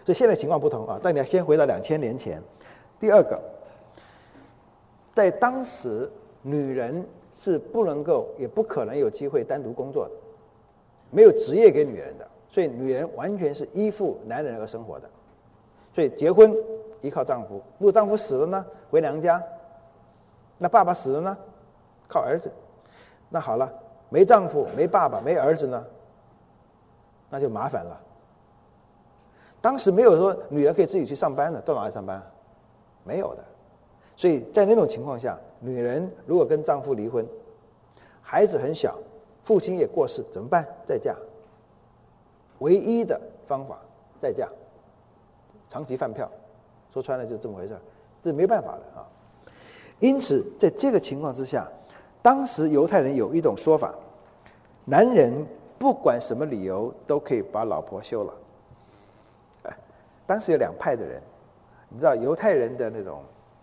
所以现在情况不同啊，但你要先回到两千年前。第二个，在当时女人是不能够也不可能有机会单独工作的，没有职业给女人的，所以女人完全是依附男人而生活的。所以结婚依靠丈夫，如果丈夫死了呢，回娘家；那爸爸死了呢，靠儿子。那好了，没丈夫、没爸爸、没儿子呢，那就麻烦了。当时没有说女人可以自己去上班的，到哪里上班？没有的。所以在那种情况下，女人如果跟丈夫离婚，孩子很小，父亲也过世，怎么办？再嫁。唯一的方法，再嫁。长期饭票，说穿了就这么回事，这是没办法的啊。因此，在这个情况之下，当时犹太人有一种说法，男人不管什么理由都可以把老婆休了。哎，当时有两派的人，你知道犹太人的那种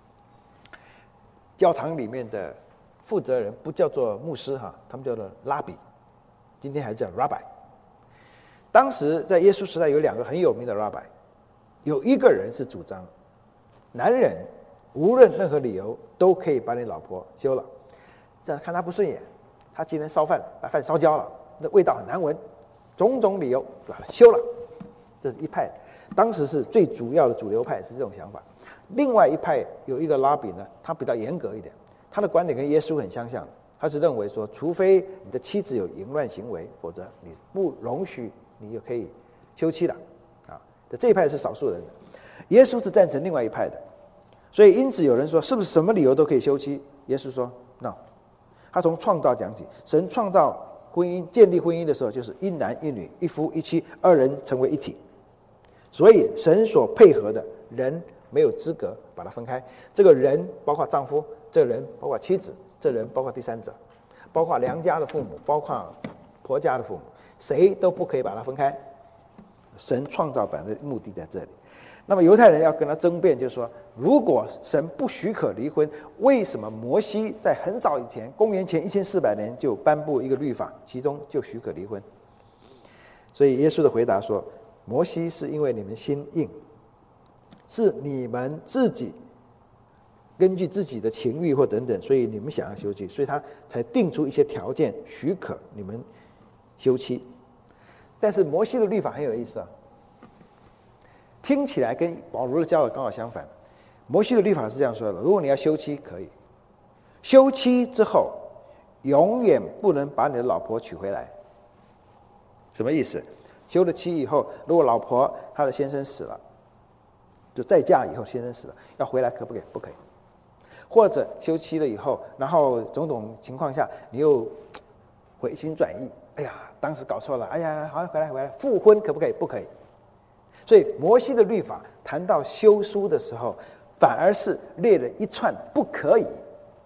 教堂里面的负责人不叫做牧师哈，他们叫做拉比，今天还叫 rabbi。当时在耶稣时代有两个很有名的 rabbi， 有一个人是主张，男人无论任何理由都可以把你老婆休了，这样看他不顺眼，他今天烧饭把饭烧焦了，那味道很难闻，种种理由把他休了，这是一派。当时是最主要的主流派是这种想法。另外一派有一个拉比呢，他比较严格一点，他的观点跟耶稣很相像，他是认为说，除非你的妻子有淫乱行为，否则你不容许你就可以休妻了啊。这一派是少数人的，耶稣是赞成另外一派的。所以因此有人说，是不是什么理由都可以休妻？耶稣说 no， 他从创造讲起，神创造婚姻建立婚姻的时候，就是一男一女，一夫一妻，二人成为一体。所以神所配合的人没有资格把它分开。这个人包括丈夫，这个人包括妻子，这个人包括第三者，包括娘家的父母，包括婆家的父母，谁都不可以把它分开。神创造本来的目的在这里。那么犹太人要跟他争辩，就是说，如果神不许可离婚，为什么摩西在很早以前，公元前一千四百年就颁布一个律法，其中就许可离婚？所以耶稣的回答说，摩西是因为你们心硬，是你们自己根据自己的情欲或等等，所以你们想要休妻，所以他才定出一些条件许可你们休妻。但是摩西的律法很有意思啊，听起来跟保罗的教导刚好相反。摩西的律法是这样说的：如果你要休妻，可以休妻之后，永远不能把你的老婆娶回来。什么意思？休了妻以后，如果老婆她的先生死了，就再嫁以后先生死了，要回来可不可以？不可以。或者休妻了以后，然后种种情况下你又回心转意，哎呀，当时搞错了，哎呀，好，回来回来，复婚可不可以？不可以。所以摩西的律法谈到休书的时候，反而是列了一串不可以。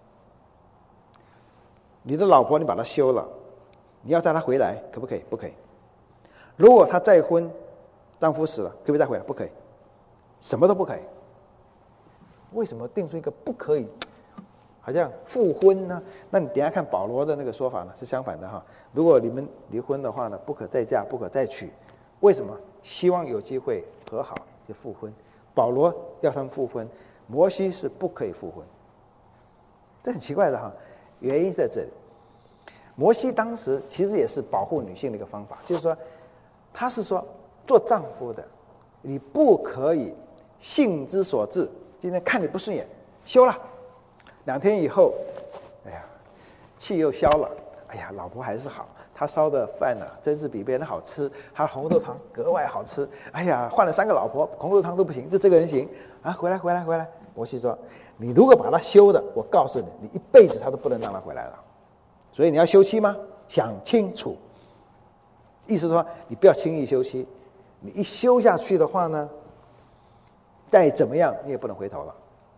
你的老婆你把她休了，你要带她回来可不可以？不可以。如果她再婚，丈夫死了，可不可以再回来？不可以，什么都不可以。为什么定出一个不可以？好像复婚呢？那你等一下看保罗的那个说法呢，是相反的哈。如果你们离婚的话呢，不可再嫁，不可再娶。为什么？希望有机会和好就复婚。保罗要他们复婚，摩西是不可以复婚。这很奇怪的哈，原因在这里。摩西当时其实也是保护女性的一个方法，就是说，他是说做丈夫的，你不可以性之所至，今天看你不顺眼，休了。两天以后，哎呀，气又消了，哎呀，老婆还是好，她烧的饭呢、啊，真是比别人好吃，她的红豆汤格外好吃。哎呀，换了三个老婆，红豆汤都不行，就这个人行啊！回来，回来，回来。摩西说，你如果把她休的，我告诉你，你一辈子她都不能让她回来了。所以你要休妻吗？想清楚。意思说，你不要轻易休妻，你一休下去的话呢，再怎么样你也不能回头了。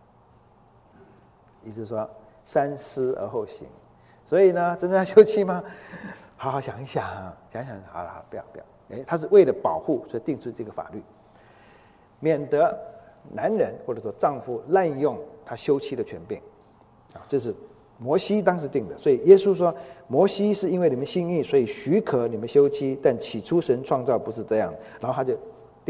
意思说，三思而后行。所以呢，真正要休妻吗？好好想一想，想想好了，好了，不要不要。哎，他是为了保护，所以定出这个法律，免得男人或者说丈夫滥用他休妻的权柄。啊，这是摩西当时定的。所以耶稣说，摩西是因为你们心意，所以许可你们休妻，但起初神创造不是这样。然后他就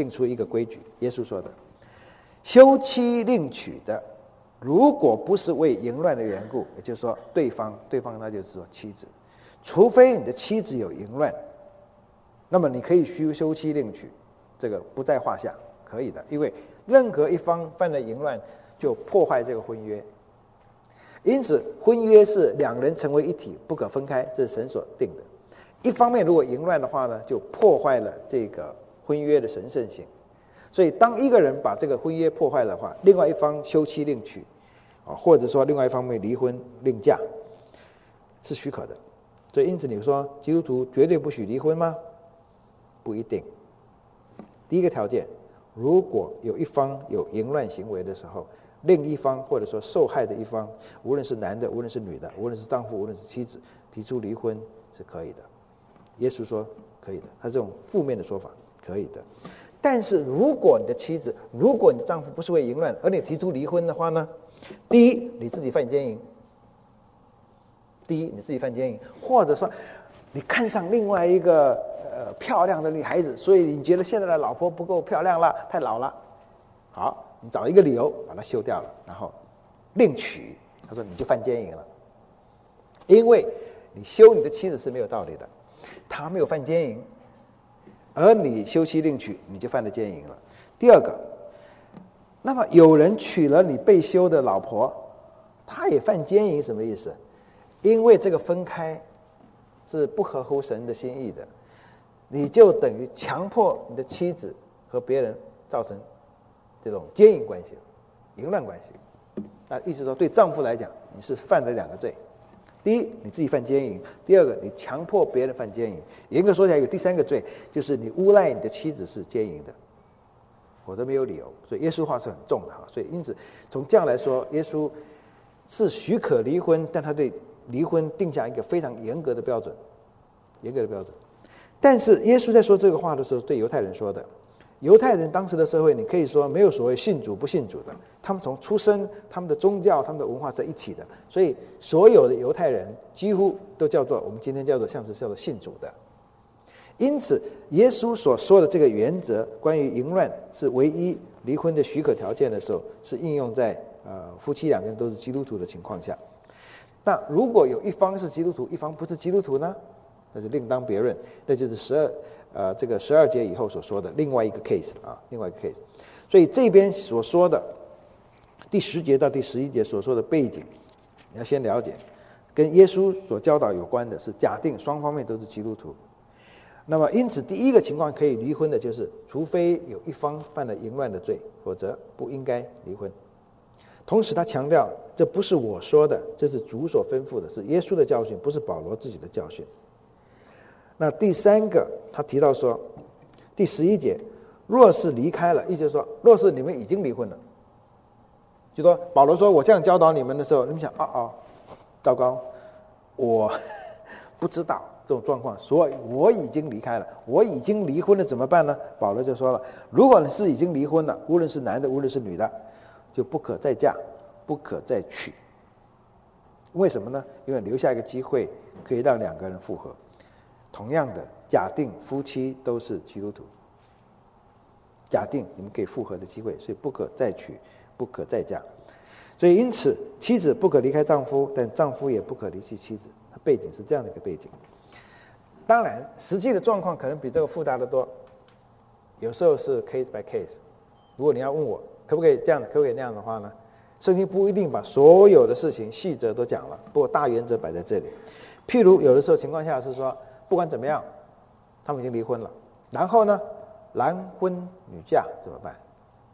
定出一个规矩。耶稣说的，休妻另娶的，如果不是为淫乱的缘故，也就是说对方对方那就是说妻子，除非你的妻子有淫乱，那么你可以休休妻另娶，这个不在话下，可以的。因为任何一方犯了淫乱，就破坏这个婚约。因此婚约是两人成为一体，不可分开，这是神所定的。一方面如果淫乱的话呢，就破坏了这个婚约的神圣性。所以当一个人把这个婚约破坏的话，另外一方休妻另娶，或者说另外一方面离婚另嫁，是许可的。所以因此你说基督徒绝对不许离婚吗？不一定。第一个条件，如果有一方有淫乱行为的时候，另一方或者说受害的一方，无论是男的，无论是女的，无论是丈夫，无论是妻子，提出离婚是可以的。耶稣说可以的，他这种负面的说法可以的。但是如果你的妻子，如果你的丈夫不是为淫乱，而你提出离婚的话呢，第一你自己犯奸淫，第一你自己犯奸淫，或者说你看上另外一个呃漂亮的女孩子，所以你觉得现在的老婆不够漂亮了，太老了，好，你找一个理由把它休掉了，然后另娶，他说你就犯奸淫了。因为你休你的妻子是没有道理的，她没有犯奸淫，而你休妻另娶，你就犯了奸淫了。第二个，那么有人娶了你被休的老婆，他也犯奸淫，什么意思？因为这个分开是不合乎神的心意的，你就等于强迫你的妻子和别人造成这种奸淫关系、淫乱关系。那意思说，对丈夫来讲，你是犯了两个罪：第一，你自己犯奸淫；第二个，你强迫别人犯奸淫。严格说起来，有第三个罪，就是你诬赖你的妻子是奸淫的，否则没有理由。所以耶稣话是很重的哈。所以因此，从这样来说，耶稣是许可离婚，但他对离婚定下一个非常严格的标准，严格的标准。但是耶稣在说这个话的时候，对犹太人说的。犹太人当时的社会，你可以说没有所谓信主不信主的，他们从出生、他们的宗教、他们的文化在一起的，所以所有的犹太人几乎都叫做我们今天叫做像是叫做信主的。因此，耶稣所说的这个原则，关于淫乱是唯一离婚的许可条件的时候，是应用在呃夫妻两个人都是基督徒的情况下。那如果有一方是基督徒，一方不是基督徒呢？那就另当别论，那就是十二呃这个十二节以后所说的另外一个 case 啊，另外一个 case。所以这边所说的第十节到第十一节所说的背景，你要先了解，跟耶稣所教导有关的是假定双方面都是基督徒。那么因此第一个情况可以离婚的就是，除非有一方犯了淫乱的罪，否则不应该离婚。同时他强调，这不是我说的，这是主所吩咐的，是耶稣的教训，不是保罗自己的教训。那第三个，他提到说，第十一节，若是离开了，意思就是说，若是你们已经离婚了，就说保罗说我这样教导你们的时候，你们想，哦哦，糟糕，我不知道这种状况，所以我已经离开了，我已经离婚了，怎么办呢？保罗就说了，如果你是已经离婚了，无论是男的，无论是女的，就不可再嫁，不可再娶。为什么呢？因为留下一个机会，可以让两个人复合。同样的，假定夫妻都是基督徒，假定你们可以复合的机会，所以不可再娶，不可再嫁。所以因此，妻子不可离开丈夫，但丈夫也不可离弃妻子。它背景是这样的一个背景。当然，实际的状况可能比这个复杂的多，有时候是 case by case。如果你要问我可不可以这样，可不可以那样的话呢？圣经不一定把所有的事情细则都讲了，不过大原则摆在这里。譬如有的时候情况下是说，不管怎么样，他们已经离婚了，然后呢，男婚女嫁怎么办？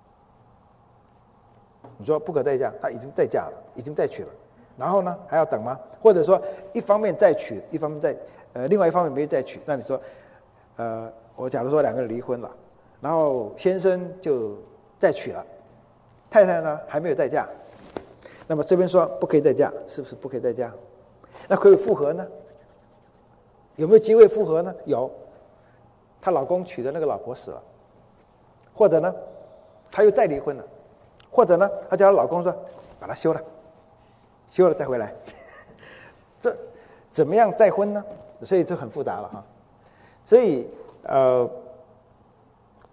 你说不可再嫁，他已经再嫁了，已经再娶了，然后呢还要等吗？或者说一方面再娶，一方面再呃另外一方面没再娶，那你说，呃，我假如说两个人离婚了，然后先生就再娶了，太太呢还没有再嫁，那么这边说不可以再嫁，是不是不可以再嫁？那可以复合呢？有没有机会复合呢？有，她老公娶的那个老婆死了，或者呢，她又再离婚了，或者呢，她叫她老公说把她休了，休了再回来，这怎么样再婚呢？所以这很复杂了哈。所以呃，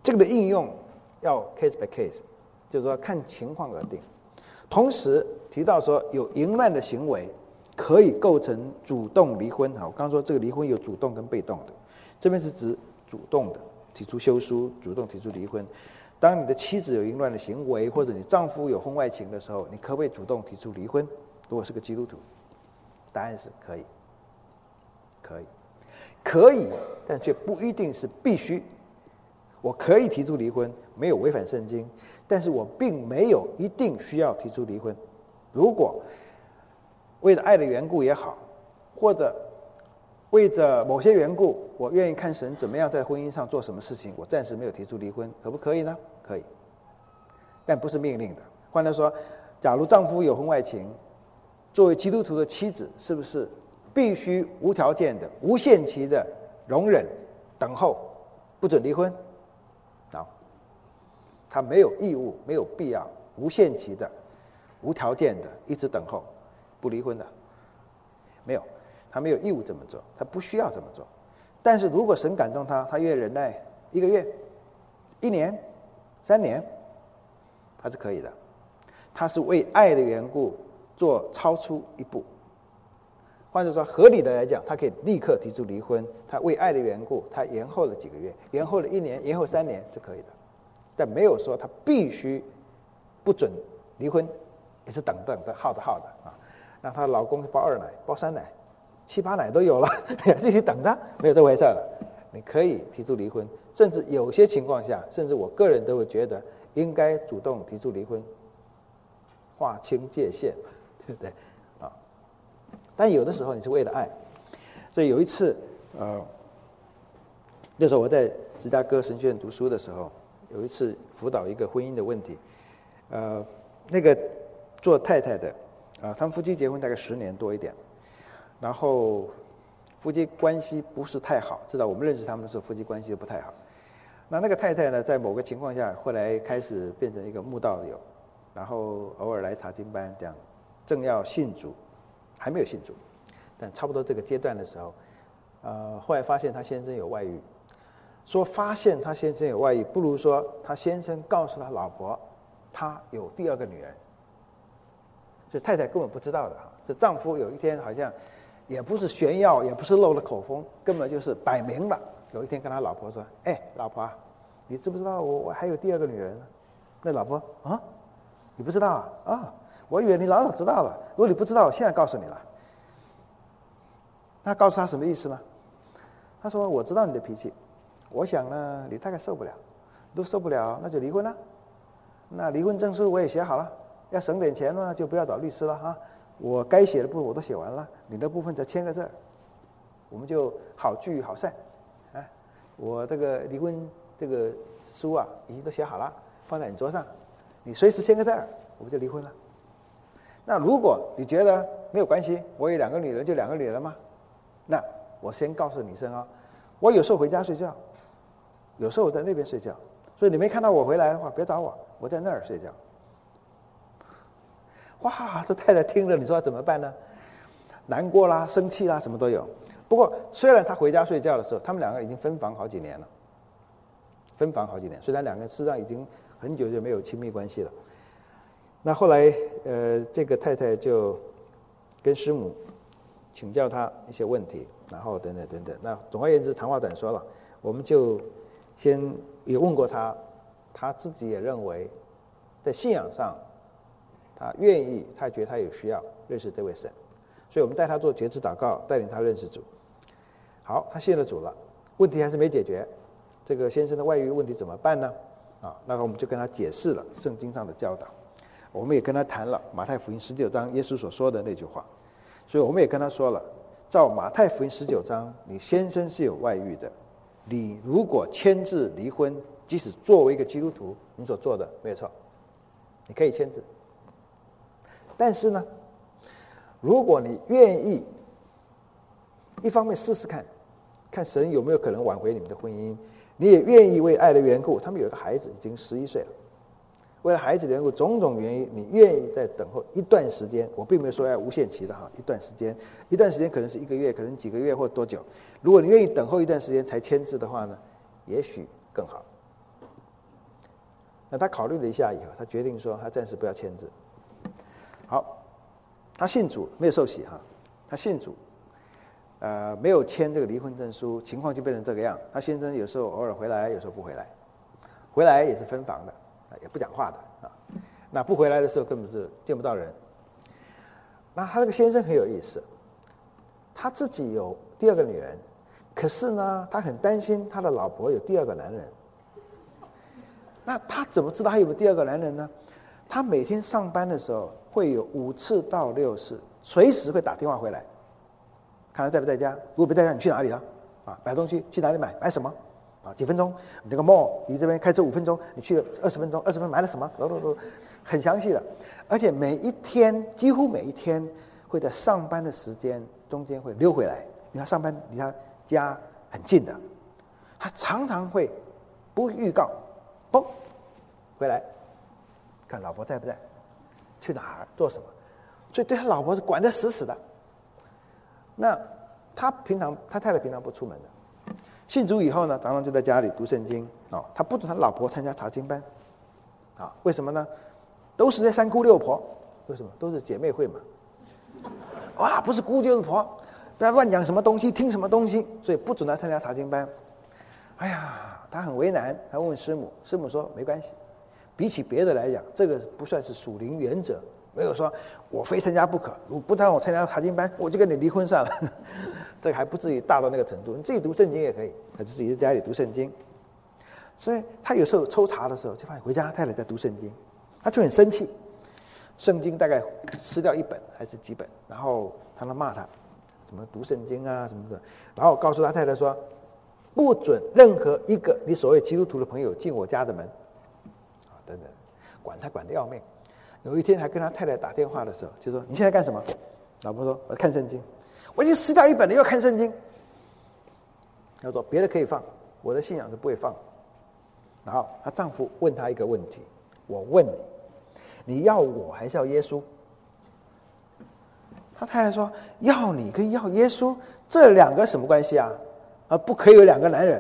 这个的应用要 case by case， 就是说看情况而定。同时提到说有淫乱的行为可以构成主动离婚。我刚刚说这个离婚有主动跟被动的，这边是指主动的提出休书，主动提出离婚。当你的妻子有淫乱的行为，或者你丈夫有婚外情的时候，你可不可以主动提出离婚？如果是个基督徒，答案是可以，可以，可以，但却不一定是必须。我可以提出离婚，没有违反圣经，但是我并没有一定需要提出离婚。如果为了爱的缘故也好，或者为着某些缘故，我愿意看神怎么样在婚姻上做什么事情，我暂时没有提出离婚，可不可以呢？可以，但不是命令的。换句话说，假如丈夫有婚外情，作为基督徒的妻子，是不是必须无条件的、无限期的容忍、等候，不准离婚？好，他没有义务、没有必要无限期的、无条件的一直等候不离婚的，没有。他没有义务这么做，他不需要这么做。但是如果神感动他，他愿意忍耐一个月、一年、三年，他是可以的。他是为爱的缘故做超出一步。换句话说，合理的来讲，他可以立刻提出离婚。他为爱的缘故，他延后了几个月，延后了一年，延后三年是可以的。但没有说他必须不准离婚，也是等等的耗着耗着啊，让她老公包二奶、包三奶。七八奶都有了，继续等他，没有这回事了。你可以提出离婚，甚至有些情况下，甚至我个人都会觉得应该主动提出离婚，划清界限，对不对啊？但有的时候你是为了爱，所以有一次，呃，那时候我在芝加哥神学院读书的时候，有一次辅导一个婚姻的问题，呃，那个做太太的，啊、呃，他们夫妻结婚大概十年多一点。然后夫妻关系不是太好，知道我们认识他们的时候，夫妻关系就不太好。那那个太太呢，在某个情况下，后来开始变成一个慕道友，然后偶尔来查经班，这样正要信主，还没有信主，但差不多这个阶段的时候，呃，后来发现他先生有外遇。说发现他先生有外遇，不如说他先生告诉他老婆，他有第二个女人，所以太太根本不知道的。这丈夫有一天好像。也不是炫耀，也不是漏了口风，根本就是摆明了。有一天跟他老婆说：“哎，老婆，你知不知道我我还有第二个女人呢？”那老婆啊，你不知道啊？啊，我以为你老早知道了。如果你不知道，我现在告诉你了。那告诉他什么意思呢？他说：“我知道你的脾气，我想呢，你大概受不了，都受不了，那就离婚了。那离婚证书我也写好了，要省点钱呢，就不要找律师了哈。我该写的部分我都写完了，你的部分再签个字儿，我们就好聚好散。啊，我这个离婚这个书啊，已经都写好了，放在你桌上，你随时签个字儿，我们就离婚了。那如果你觉得没有关系，我有两个女人就两个女人嘛，那我先告诉你一声啊，我有时候回家睡觉，有时候我在那边睡觉，所以你没看到我回来的话，别找我，我在那儿睡觉。”哇，这太太听了，你说怎么办呢？难过啦，生气啦，什么都有。不过，虽然他回家睡觉的时候，他们两个已经分房好几年了，分房好几年。虽然两个人事实上已经很久就没有亲密关系了。那后来，呃，这个太太就跟师母请教他一些问题，然后等等等等。那总而言之，长话短说了，我们就先也问过他，他自己也认为，在信仰上。他愿意，他觉得他有需要认识这位神，所以我们带他做决志祷告，带领他认识主。好，他信了主了，问题还是没解决。这个先生的外遇问题怎么办呢？啊，那我们就跟他解释了圣经上的教导，我们也跟他谈了马太福音十九章耶稣所说的那句话，所以我们也跟他说了，照马太福音十九章，你先生是有外遇的，你如果签字离婚，即使作为一个基督徒，你所做的没有错，你可以签字。但是呢，如果你愿意，一方面试试看，看神有没有可能挽回你们的婚姻，你也愿意为爱的缘故，他们有一个孩子已经十一岁了，为了孩子的缘故，种种原因，你愿意再等候一段时间，我并没有说要无限期的哈，一段时间，一段时间可能是一个月，可能几个月或多久，如果你愿意等候一段时间才签字的话呢，也许更好。 那他考虑了一下以后，他决定说他暂时不要签字。好，他信主没有受洗哈，他信主，呃，没有签这个离婚证书，情况就变成这个样。他先生有时候偶尔回来，有时候不回来，回来也是分房的，也不讲话的啊。那不回来的时候根本是见不到人。那他这个先生很有意思，他自己有第二个女人，可是呢，他很担心他的老婆有第二个男人。那他怎么知道他有没有第二个男人呢？他每天上班的时候会有五次到六次，随时会打电话回来，看他在不在家。如果不在家，你去哪里了？啊，买东西去哪里买？买什么？啊，几分钟？你这个 mall 离这边开车五分钟，你去了二十分钟，二十分钟买了什么？都都都很详细的，而且每一天几乎每一天会在上班的时间中间会溜回来，因为他上班离他家很近的，他常常会不预告，嘣回来。看老婆在不在，去哪儿做什么，所以对他老婆是管得死死的。那他平常他太太平常不出门的，信主以后呢，常常就在家里读圣经啊、哦。他不准他老婆参加查经班，啊、哦，为什么呢？都是在三姑六婆，为什么？都是姐妹会嘛。哇，不是姑就是婆，不要乱讲什么东西，听什么东西，所以不准他参加查经班。哎呀，他很为难，他问问师母，师母说没关系。比起别的来讲，这个不算是属灵原则，没有说我非参加不可，如果不让我参加查经班，我就跟你离婚算了。这个还不至于大到那个程度，你自己读圣经也可以，还是自己在家里读圣经。所以他有时候抽查的时候，就发现回家太太在读圣经，他就很生气，圣经大概撕掉一本还是几本，然后他们骂他，什么读圣经啊什么的，然后告诉他太太说，不准任何一个你所谓基督徒的朋友进我家的门。等等，管他管得要命。有一天还跟他太太打电话的时候，就说：“你现在干什么？”老婆说：“我在看圣经。”我已经撕掉一本了，又看圣经。他说：“别的可以放，我的信仰是不会放。”然后她丈夫问她一个问题：“我问你，你要我还是要耶稣？”他太太说：“要你跟要耶稣这两个什么关系啊？啊，不可以有两个男人。”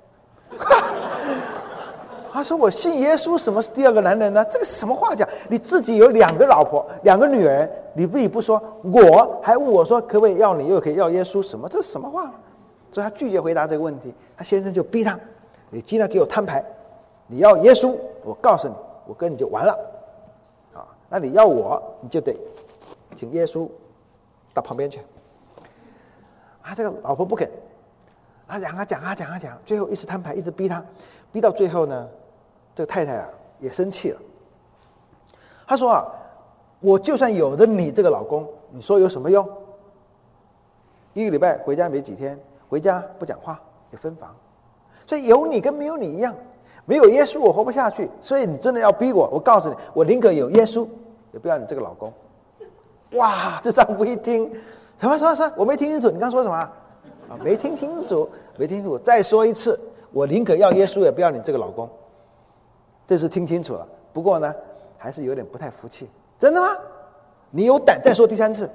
他说：“我信耶稣，什么是第二个男人呢？这个什么话讲？你自己有两个老婆，两个女儿，你自己不说，我还问我说可不可以要你，又可以要耶稣，什么？这是什么话？”所以他拒绝回答这个问题。他先生就逼他：“你今天给我摊牌，你要耶稣，我告诉你，我跟你就完了。啊，那你要我，你就得请耶稣到旁边去。”啊，这个老婆不肯，啊讲啊讲啊讲啊讲，最后一直摊牌，一直逼他，逼到最后呢。这个太太啊也生气了，她说啊，我就算有了你这个老公，你说有什么用？一个礼拜回家没几天，回家不讲话，也分房，所以有你跟没有你一样，没有耶稣我活不下去，所以你真的要逼我，我告诉你，我宁可有耶稣，也不要你这个老公。哇，这丈夫一听，什么什么什么，我没听清楚，你刚说什么啊？没听清楚，没听清楚，再说一次，我宁可要耶稣，也不要你这个老公。这次听清楚了，不过呢，还是有点不太服气。真的吗？你有胆再说第三次？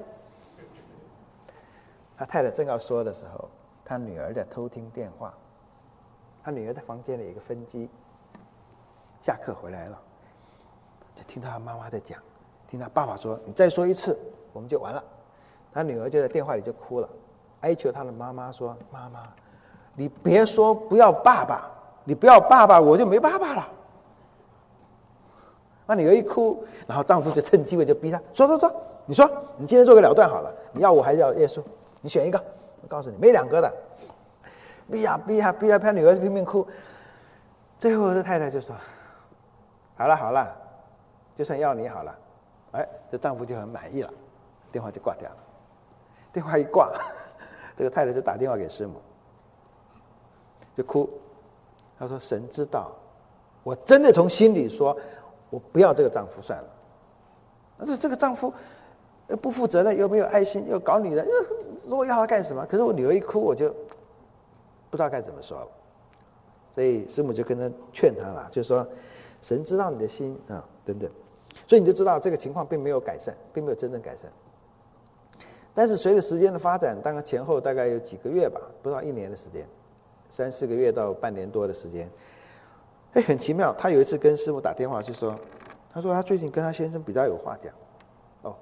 他太太正要说的时候，他女儿在偷听电话。他女儿在房间里有一个分机，下课回来了，就听到他妈妈在讲，听他爸爸说：“你再说一次，我们就完了。”他女儿就在电话里就哭了，哀求他的妈妈说：“妈妈，你别说不要爸爸，你不要爸爸，我就没爸爸了。”那女儿一哭，然后丈夫就趁机会就逼她说说说，你说你今天做个了断好了，你要我还是要耶稣？你选一个，我告诉你，没两个的。逼呀逼呀逼呀，他女儿拼命哭。最后这太太就说：“好了好了，就算要你好了。”哎，这丈夫就很满意了，电话就挂掉了。电话一挂，这个太太就打电话给师母，就哭。她说：“神知道，我真的从心里说。”我不要这个丈夫算了，但是这个丈夫不负责任，又没有爱心，又搞女人，说我要他干什么？可是我女儿一哭，我就不知道该怎么说了。所以师母就跟他劝他了，就说神知道你的心啊，等等。所以你就知道这个情况并没有改善，并没有真正改善。但是随着时间的发展，大概前后大概有几个月吧，不到一年的时间，三四个月到半年多的时间。 哎，很奇妙，他有一次跟师母打电话就说，他说他最近跟他先生比较有话讲。哦，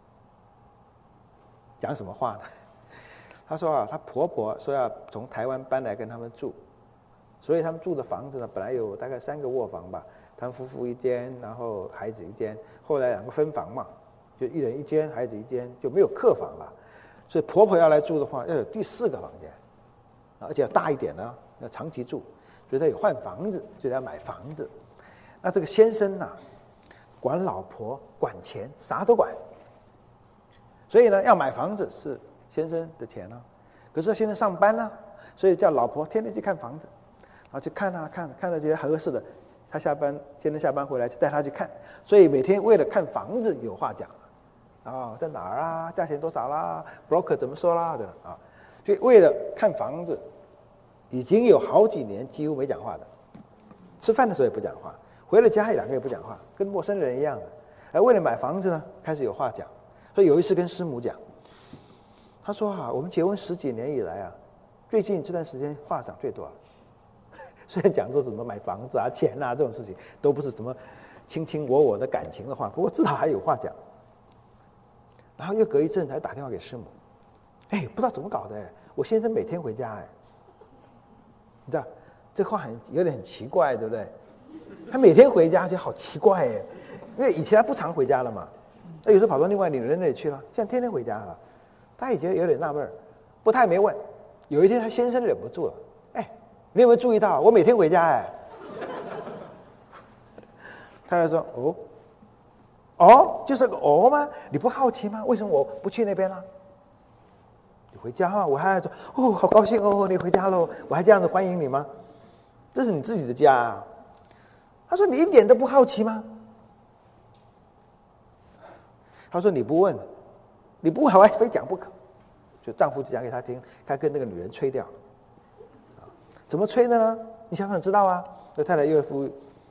讲什么话呢？他说啊，他婆婆说要从台湾搬来跟他们住，所以他们住的房子呢，本来有大概三个卧房吧，他们夫妇一间，然后孩子一间，后来两个分房嘛，就一人一间，孩子一间，就没有客房了。所以婆婆要来住的话，要有第四个房间，而且要大一点呢，要长期住，所以他有换房子，所以他要买房子。那这个先生呢、啊，管老婆，管钱，啥都管。所以呢，要买房子是先生的钱呢、啊，可是他先生上班呢、啊，所以叫老婆天天去看房子，然后去看啊看，看到这些合适的，他下班先生下班回来就带他去看，所以每天为了看房子有话讲。啊、哦，在哪儿啊？价钱多少啦 ？broker 怎么说啦？的啊，所以为了看房子，已经有好几年几乎没讲话的，吃饭的时候也不讲话，回了家也两个也不讲话，跟陌生人一样的。而为了买房子呢，开始有话讲。所以有一次跟师母讲，他说啊，我们结婚十几年以来啊，最近这段时间话讲最多。虽然讲说什么买房子啊、钱啊这种事情，都不是什么卿卿我我的感情的话，不过至少还有话讲。然后又隔一阵才打电话给师母，哎，不知道怎么搞的，我先生每天回家，哎，你知道这话很有点很奇怪，对不对？他每天回家就好奇怪哎，因为以前他不常回家了嘛，他有时候跑到另外女人那里去了，现在天天回家了，他以前有点纳闷，不太没问。有一天他先生忍不住了，哎，你有没有注意到我每天回家哎？他就说哦。哦，就是个哦吗？你不好奇吗？为什么我不去那边呢？你回家啊，我还说哦，好高兴哦，你回家喽，我还这样子欢迎你吗？这是你自己的家啊。他说你一点都不好奇吗？他说你不问，你不问还非讲不可。就丈夫就讲给他听，他跟那个女人吹掉了。怎么吹的呢？你想想知道啊？那太太岳父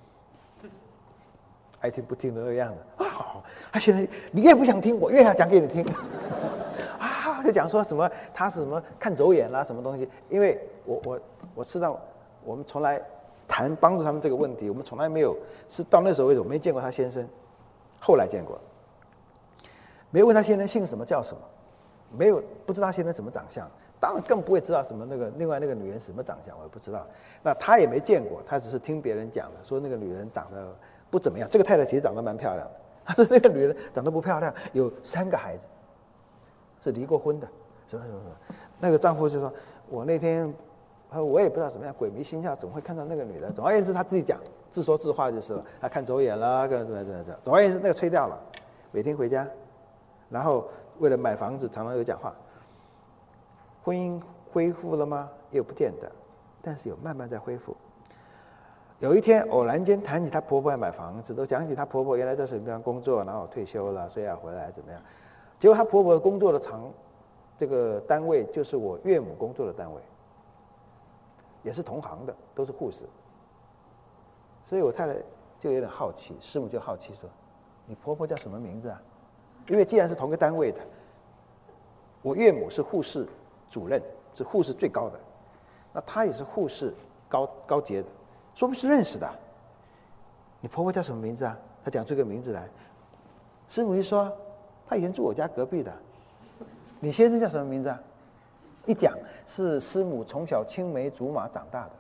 爱听不听的那个样子啊！他现在你越不想听，我越想讲给你听啊！就讲说什么他是什么看走眼啦，什么东西？因为我我我知道，我们从来谈帮助他们这个问题，我们从来没有是到那时候为止，我没见过他先生，后来见过，没问他先生姓什么叫什么，没有不知道他先生什么长相，当然更不会知道什么那个另外那个女人什么长相，我也不知道。那他也没见过，他只是听别人讲的，说那个女人长得不怎么样。这个太太其实长得蛮漂亮的，他说那个女人长得不漂亮，有三个孩子，是离过婚的，什么什么什么。那个丈夫就说：“我那天，我也不知道怎么样，鬼迷心窍，怎么会看到那个女的？”总而言之，他自己讲，自说自话就是了。他看走眼了，怎么怎么怎么怎么。总而言之，那个吹掉了。每天回家，然后为了买房子，常常有讲话。婚姻恢复了吗？也不见得，但是有慢慢在恢复。有一天偶然间谈起她婆婆要买房子，都讲起她婆婆原来在什么地方工作，然后退休了，所以要回来怎么样？结果她婆婆工作的厂，这个单位就是我岳母工作的单位，也是同行的，都是护士。所以我太太就有点好奇，师母就好奇说：“你婆婆叫什么名字啊？”因为既然是同个单位的，我岳母是护士主任，是护士最高的，那她也是护士高高阶的。说不是认识的，你婆婆叫什么名字啊？她讲出个名字来，师母一说，她以前住我家隔壁的。你先生叫什么名字啊？一讲是师母从小青梅竹马长大的。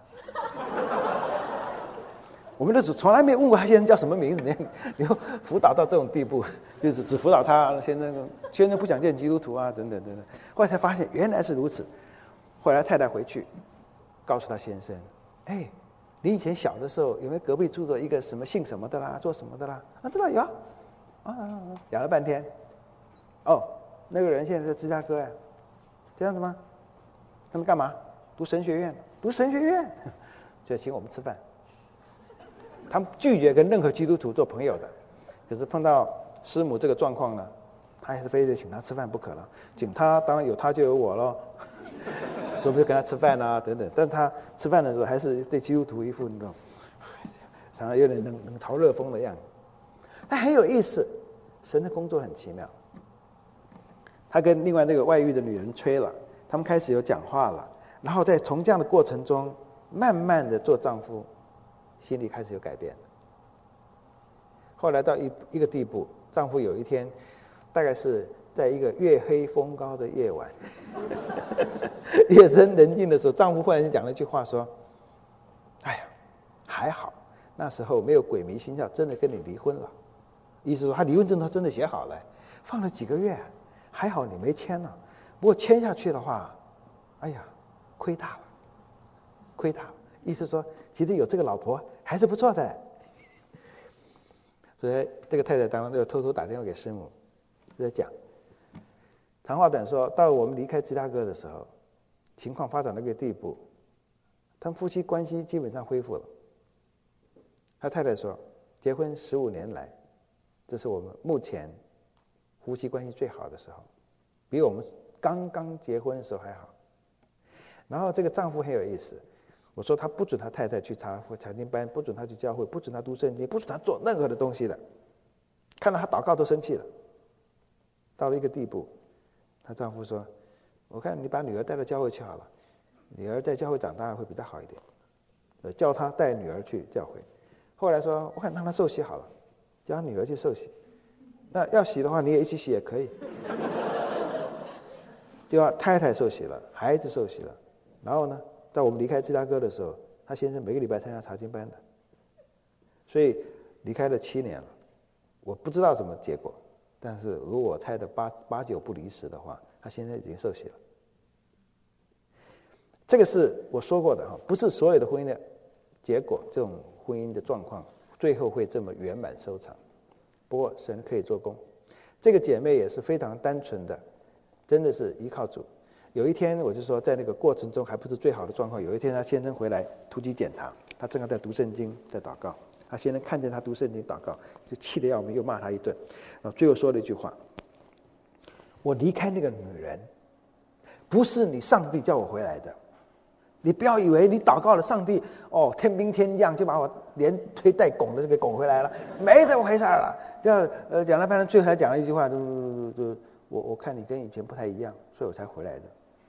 我们都从来没问过他先生叫什么名字，你你辅导到这种地步，就是只辅导他先生，先生不想见基督徒啊，等等等等。后来才发现原来是如此。后来太太回去，告诉他先生，哎。你以前小的时候有没有隔壁住着一个什么姓什么的啦，做什么的啦？啊，知道有啊，啊，讲了半天，哦，那个人现在在芝加哥呀，这样子吗？他们干嘛？读神学院，读神学院，就请我们吃饭。他们拒绝跟任何基督徒做朋友的，可是碰到师母这个状况呢，他还是非得请他吃饭不可了。请他当然有他就有我咯。都不是跟他吃饭啊，等等，但他吃饭的时候还是对基督徒一副那种，常常有点冷冷嘲热讽的样子。但很有意思，神的工作很奇妙。他跟另外那个外遇的女人吹了，他们开始有讲话了，然后在从这样的过程中，慢慢的做丈夫心里开始有改变了。后来到一一个地步，丈夫有一天，大概是在一个月黑风高的夜晚，夜深人静的时候，丈夫忽然间讲了一句话说：“哎呀，还好那时候没有鬼迷心窍，真的跟你离婚了。”意思说他离婚证他真的写好了，放了几个月，还好你没签了。不过签下去的话，哎呀，亏大了，亏大了。意思说，其实有这个老婆还是不错的。所以这个太太当然就偷偷打电话给师母，在讲。长话短说，到我们离开芝加哥的时候，情况发展到一个地步，他们夫妻关系基本上恢复了。他太太说，结婚十五年来，这是我们目前夫妻关系最好的时候，比我们刚刚结婚的时候还好。然后这个丈夫很有意思，我说他不准他太太去查查经班，不准他去教会，不准他读圣经，不准他做任何的东西的。看到他祷告都生气了。到了一个地步，她丈夫说：“我看你把女儿带到教会去好了，女儿在教会长大会比较好一点。”呃，叫他带女儿去教会。后来说：“我看让他受洗好了，叫他女儿去受洗。那要洗的话，你也一起洗也可以。”就要太太受洗了，孩子受洗了。然后呢，在我们离开芝加哥的时候，他先生每个礼拜参加查经班的，所以离开了七年了。我不知道什么结果，但是如果我猜的八八九不离十的话，他先生已经受洗了。这个是我说过的哈，不是所有的婚姻的结果，这种婚姻的状况最后会这么圆满收场。不过神可以做工，这个姐妹也是非常单纯的，真的是依靠主。有一天我就说，在那个过程中还不是最好的状况。有一天他先生回来突击检查，他正好在读圣经，在祷告。他先生看见他读圣经祷告，就气得要命，又骂他一顿。然后最后说了一句话：“我离开那个女人，不是你上帝叫我回来的。你不要以为你祷告了上帝，哦，天兵天将就把我连推带拱的就给拱回来了，没这么回事了。”这样呃讲了半天，最后还讲了一句话，就就就我我看你跟以前不太一样，所以我才回来的。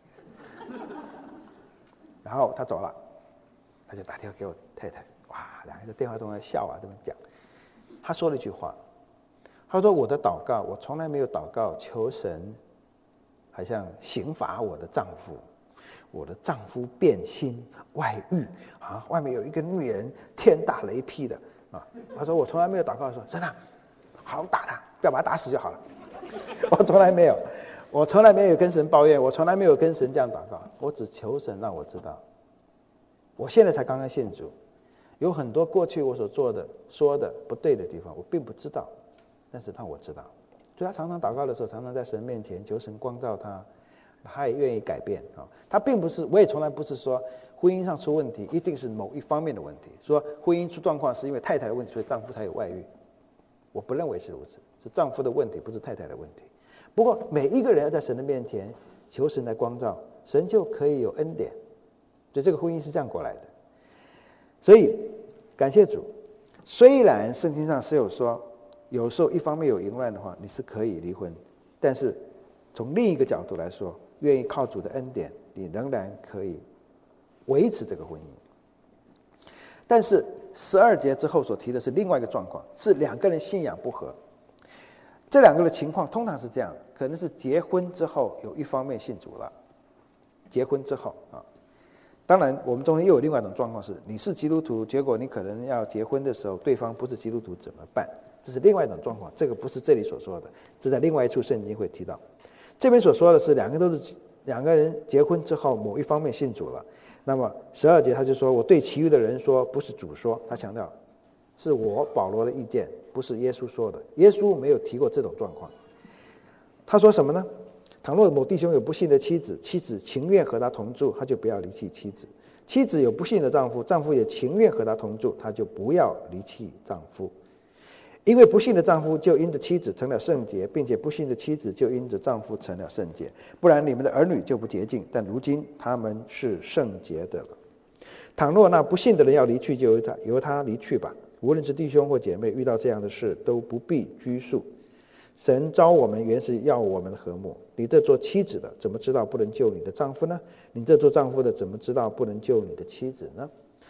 然后他走了，他就打电话给我太太，哇，两个人在电话中在笑啊，这么讲。他说了一句话，他说：“我的祷告，我从来没有祷告求神，好像刑罚我的丈夫，我的丈夫变心外遇啊，外面有一个女人天打雷劈的啊。”他说：“我从来没有祷告说神啊，好打他，不要把他打死就好了。”我从来没有。我从来没有跟神抱怨，我从来没有跟神这样祷告，我只求神让我知道。我现在才刚刚信主，有很多过去我所做的、说的不对的地方，我并不知道，但是让我知道。所以他常常祷告的时候，常常在神面前求神光照他，他也愿意改变啊。他并不是，我也从来不是说婚姻上出问题一定是某一方面的问题，说婚姻出状况是因为太太的问题，所以丈夫才有外遇。我不认为是如此，是丈夫的问题，不是太太的问题。不过每一个人要在神的面前求神来光照，神就可以有恩典。所以这个婚姻是这样过来的。所以感谢主，虽然圣经上是有说，有时候一方面有淫乱的话，你是可以离婚，但是从另一个角度来说，愿意靠主的恩典，你仍然可以维持这个婚姻。但是十二节之后所提的是另外一个状况，是两个人信仰不合。这两个的情况通常是这样，可能是结婚之后有一方面信主了，结婚之后啊，当然我们中间又有另外一种状况是，你是基督徒，结果你可能要结婚的时候，对方不是基督徒怎么办？这是另外一种状况，这个不是这里所说的，这在另外一处圣经会提到。这边所说的是两个都是两个人结婚之后某一方面信主了，那么十二节他就说，我对其余的人说，不是主说，他强调是我保罗的意见，不是耶稣说的。耶稣没有提过这种状况。他说什么呢？倘若某弟兄有不信的妻子，妻子情愿和他同住，他就不要离弃妻子；妻子有不信的丈夫，丈夫也情愿和他同住，他就不要离弃丈夫。因为不信的丈夫就因着妻子成了圣洁，并且不信的妻子就因着丈夫成了圣洁。不然你们的儿女就不洁净，但如今他们是圣洁的了。倘若那不信的人要离去，就由他由他离去吧。无论是弟兄或姐妹，遇到这样的事，都不必拘束。神召我们原是要我们和睦。你这做妻子的，怎么知道不能救你的丈夫呢？你这做丈夫的，怎么知道不能救你的妻子呢？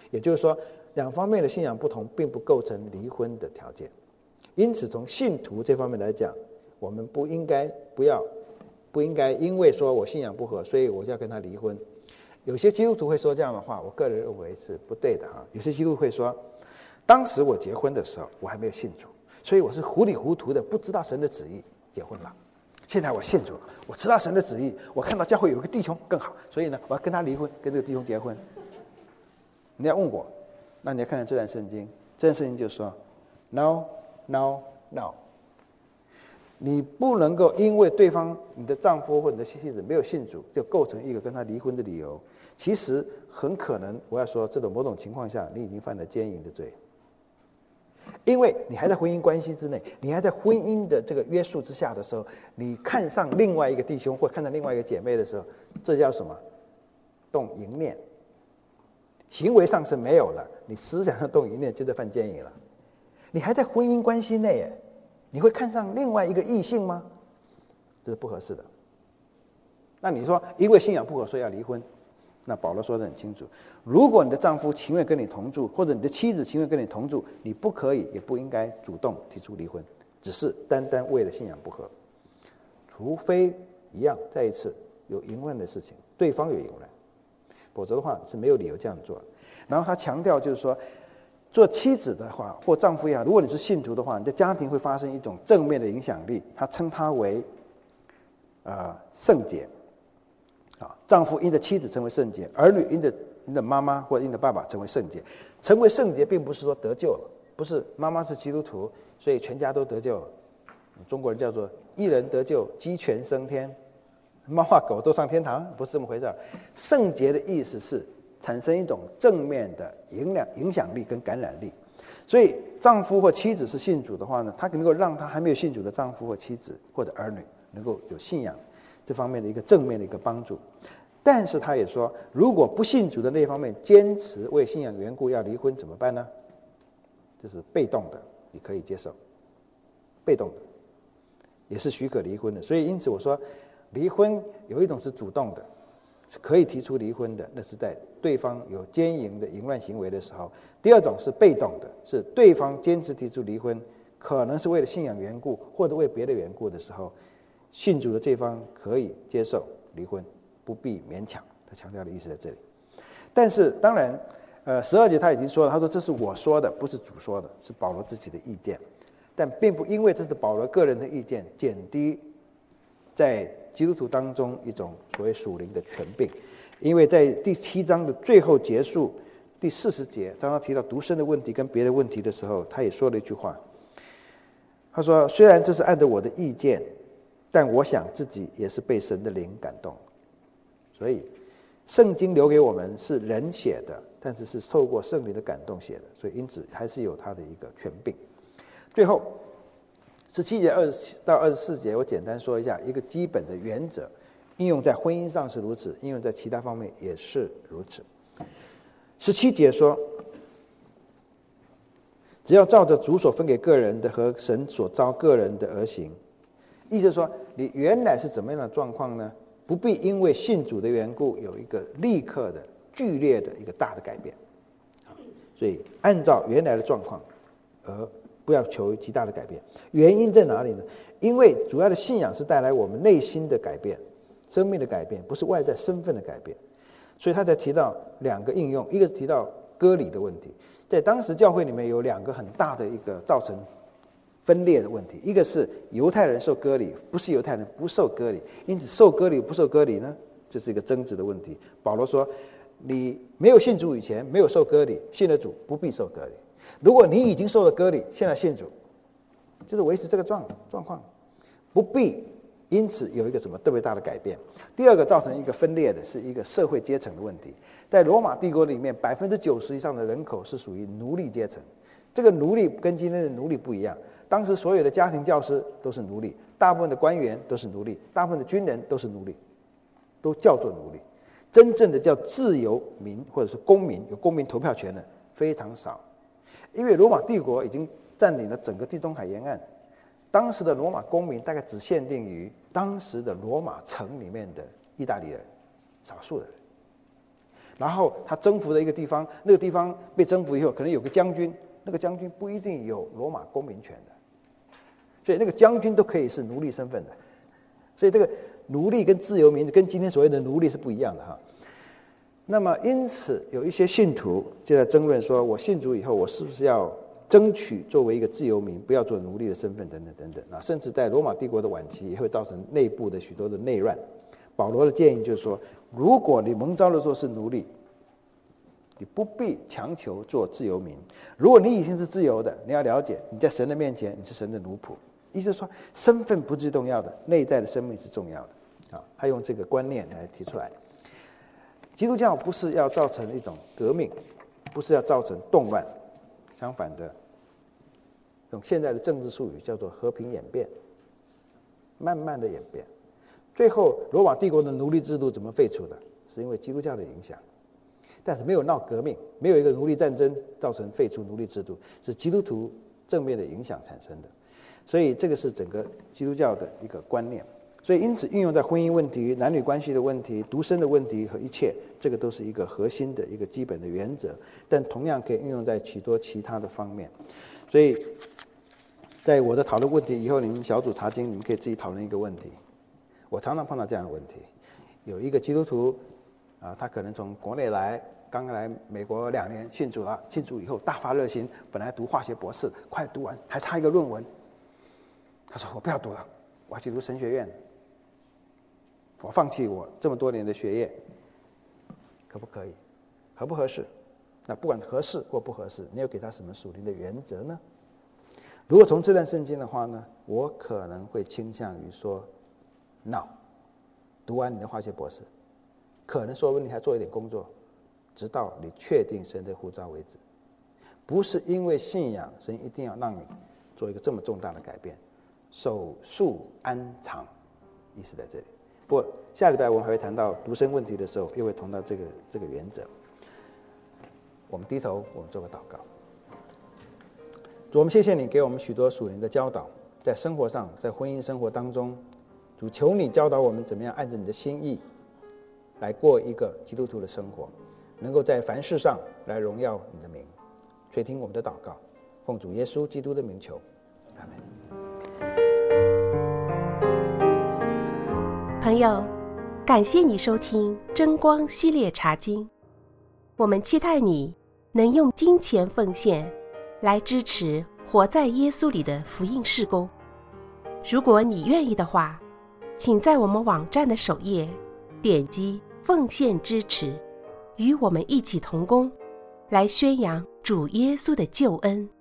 也就是说，两方面的信仰不同，并不构成离婚的条件。因此，从信徒这方面来讲，我们不应该不要不应该因为说我信仰不合，所以我就要跟他离婚。有些基督徒会说这样的话，我个人认为是不对的哈。有些基督徒会说，当时我结婚的时候，我还没有信主，所以我是糊里糊涂的，不知道神的旨意结婚了。现在我信主了，我知道神的旨意，我看到教会有一个弟兄更好，所以呢，我要跟他离婚，跟这个弟兄结婚。你要问我，那你要看看这段圣经，这段圣经就说 ，no no no， 你不能够因为对方你的丈夫或你的妻子没有信主，就构成一个跟他离婚的理由。其实很可能，我要说，这种某种情况下，你已经犯了奸淫的罪。因为你还在婚姻关系之内，你还在婚姻的这个约束之下的时候，你看上另外一个弟兄或看上另外一个姐妹的时候，这叫什么？动淫念。行为上是没有了，你思想上动淫念就在犯奸淫了。你还在婚姻关系内耶，你会看上另外一个异性吗？这是不合适的。那你说因为信仰不合所以要离婚，那保罗说得很清楚，如果你的丈夫情愿跟你同住，或者你的妻子情愿跟你同住，你不可以也不应该主动提出离婚，只是单单为了信仰不合。除非一样，再一次有淫乱的事情，对方有淫乱，否则的话是没有理由这样做。然后他强调就是说，做妻子的话或丈夫也好，如果你是信徒的话，你的家庭会发生一种正面的影响力，他称它为呃圣洁。啊，丈夫因着妻子成为圣洁，儿女因着因着妈妈或者因着爸爸成为圣洁。成为圣洁并不是说得救了，不是妈妈是基督徒，所以全家都得救了。中国人叫做一人得救，鸡犬升天，猫啊狗都上天堂，不是这么回事。圣洁的意思是产生一种正面的影响影响力跟感染力。所以丈夫或妻子是信主的话呢，他能够让他还没有信主的丈夫或妻子或者儿女能够有信仰这方面的一个正面的一个帮助。但是他也说，如果不信主的那方面坚持为信仰缘故要离婚怎么办呢？这是被动的，你可以接受，被动的也是许可离婚的。所以因此我说，离婚有一种是主动的，是可以提出离婚的，那是在对方有奸淫的淫乱行为的时候。第二种是被动的，是对方坚持提出离婚，可能是为了信仰缘故或者为别的缘故的时候，信主的这方可以接受离婚，不必勉强。他强调的意思在这里。但是当然呃，十二节他已经说了，他说这是我说的，不是主说的，是保罗自己的意见。但并不因为这是保罗个人的意见，减低在基督徒当中一种所谓属灵的权柄。因为在第七章的最后结束第四十节，当他提到独身的问题跟别的问题的时候，他也说了一句话，他说虽然这是按照我的意见，但我想自己也是被神的灵感动。所以圣经留给我们是人写的，但是是透过圣灵的感动写的，所以因此还是有他的一个权柄。最后十七节二十到二十四节，我简单说一下一个基本的原则，应用在婚姻上是如此，应用在其他方面也是如此。十七节说，只要照着主所分给个人的和神所召个人的而行。意思是说，你原来是怎么样的状况呢？不必因为信主的缘故有一个立刻的剧烈的一个大的改变。所以按照原来的状况，而不要求极大的改变。原因在哪里呢？因为主要的信仰是带来我们内心的改变，生命的改变，不是外在身份的改变。所以他才提到两个应用，一个是提到割礼的问题。在当时教会里面有两个很大的一个造成分裂的问题，一个是犹太人受割礼，不是犹太人不受割礼，因此受割礼不受割礼呢，这是一个争执的问题。保罗说，你没有信主以前没有受割礼，信了主不必受割礼。如果你已经受了割礼，现在信主，就是维持这个状状况，不必因此有一个什么特别大的改变。第二个造成一个分裂的是一个社会阶层的问题。在罗马帝国里面，百分之九十以上的人口是属于奴隶阶层。这个奴隶跟今天的奴隶不一样，当时所有的家庭教师都是奴隶，大部分的官员都是奴隶，大部分的军人都是奴隶，都叫做奴隶。真正的叫自由民或者是公民，有公民投票权的非常少。因为罗马帝国已经占领了整个地中海沿岸，当时的罗马公民大概只限定于当时的罗马城里面的意大利人，少数的人。 然后他征服了一个地方，那个地方被征服以后，可能有个将军，那个将军不一定有罗马公民权的，所以那个将军都可以是奴隶身份的。所以这个奴隶跟自由民跟今天所谓的奴隶是不一样的哈。那么因此有一些信徒就在争论说，我信主以后，我是不是要争取作为一个自由民，不要做奴隶的身份等等等等啊，甚至在罗马帝国的晚期也会造成内部的许多的内乱。保罗的建议就是说，如果你蒙召的时候是奴隶，你不必强求做自由民。如果你已经是自由的，你要了解你在神的面前你是神的奴仆，意思是说身份不是最重要的，内在的生命是重要的啊。他用这个观念来提出来。基督教不是要造成一种革命，不是要造成动乱，相反的，用现在的政治术语叫做和平演变，慢慢的演变。最后罗马帝国的奴隶制度怎么废除的？是因为基督教的影响，但是没有闹革命，没有一个奴隶战争造成废除奴隶制度，是基督徒正面的影响产生的。所以这个是整个基督教的一个观念。所以因此运用在婚姻问题、男女关系的问题、独身的问题和一切，这个都是一个核心的一个基本的原则，但同样可以运用在许多其他的方面。所以在我的讨论问题以后，你们小组查经，你们可以自己讨论一个问题。我常常碰到这样的问题，有一个基督徒啊，他可能从国内来，刚来美国两年，信主了，信主以后大发热心，本来读化学博士，快读完，还差一个论文。他说：“我不要读了，我要去读神学院，我放弃我这么多年的学业，可不可以？合不合适？那不管合适或不合适，你有给他什么属灵的原则呢？如果从这段圣经的话呢，我可能会倾向于说 ，no， 读完你的化学博士，可能说不定你还做一点工作，直到你确定神的呼召为止。不是因为信仰，神一定要让你做一个这么重大的改变，守束安常，意思在这里。不过下礼拜我们还会谈到独身问题的时候，又会谈到这个这个原则。我们低头，我们做个祷告。主，我们谢谢你给我们许多属灵的教导，在生活上，在婚姻生活当中，主求你教导我们怎么样按着你的心意来过一个基督徒的生活，能够在凡事上来荣耀你的名。垂听我们的祷告，奉主耶稣基督的名求，阿们。 朋友，感谢你收听真光系列查经，我们期待你能用金钱奉献来支持活在耶稣里的福音事工。如果你愿意的话，请在我们网站的首页点击奉献支持，与我们一起同工，来宣扬主耶稣的救恩。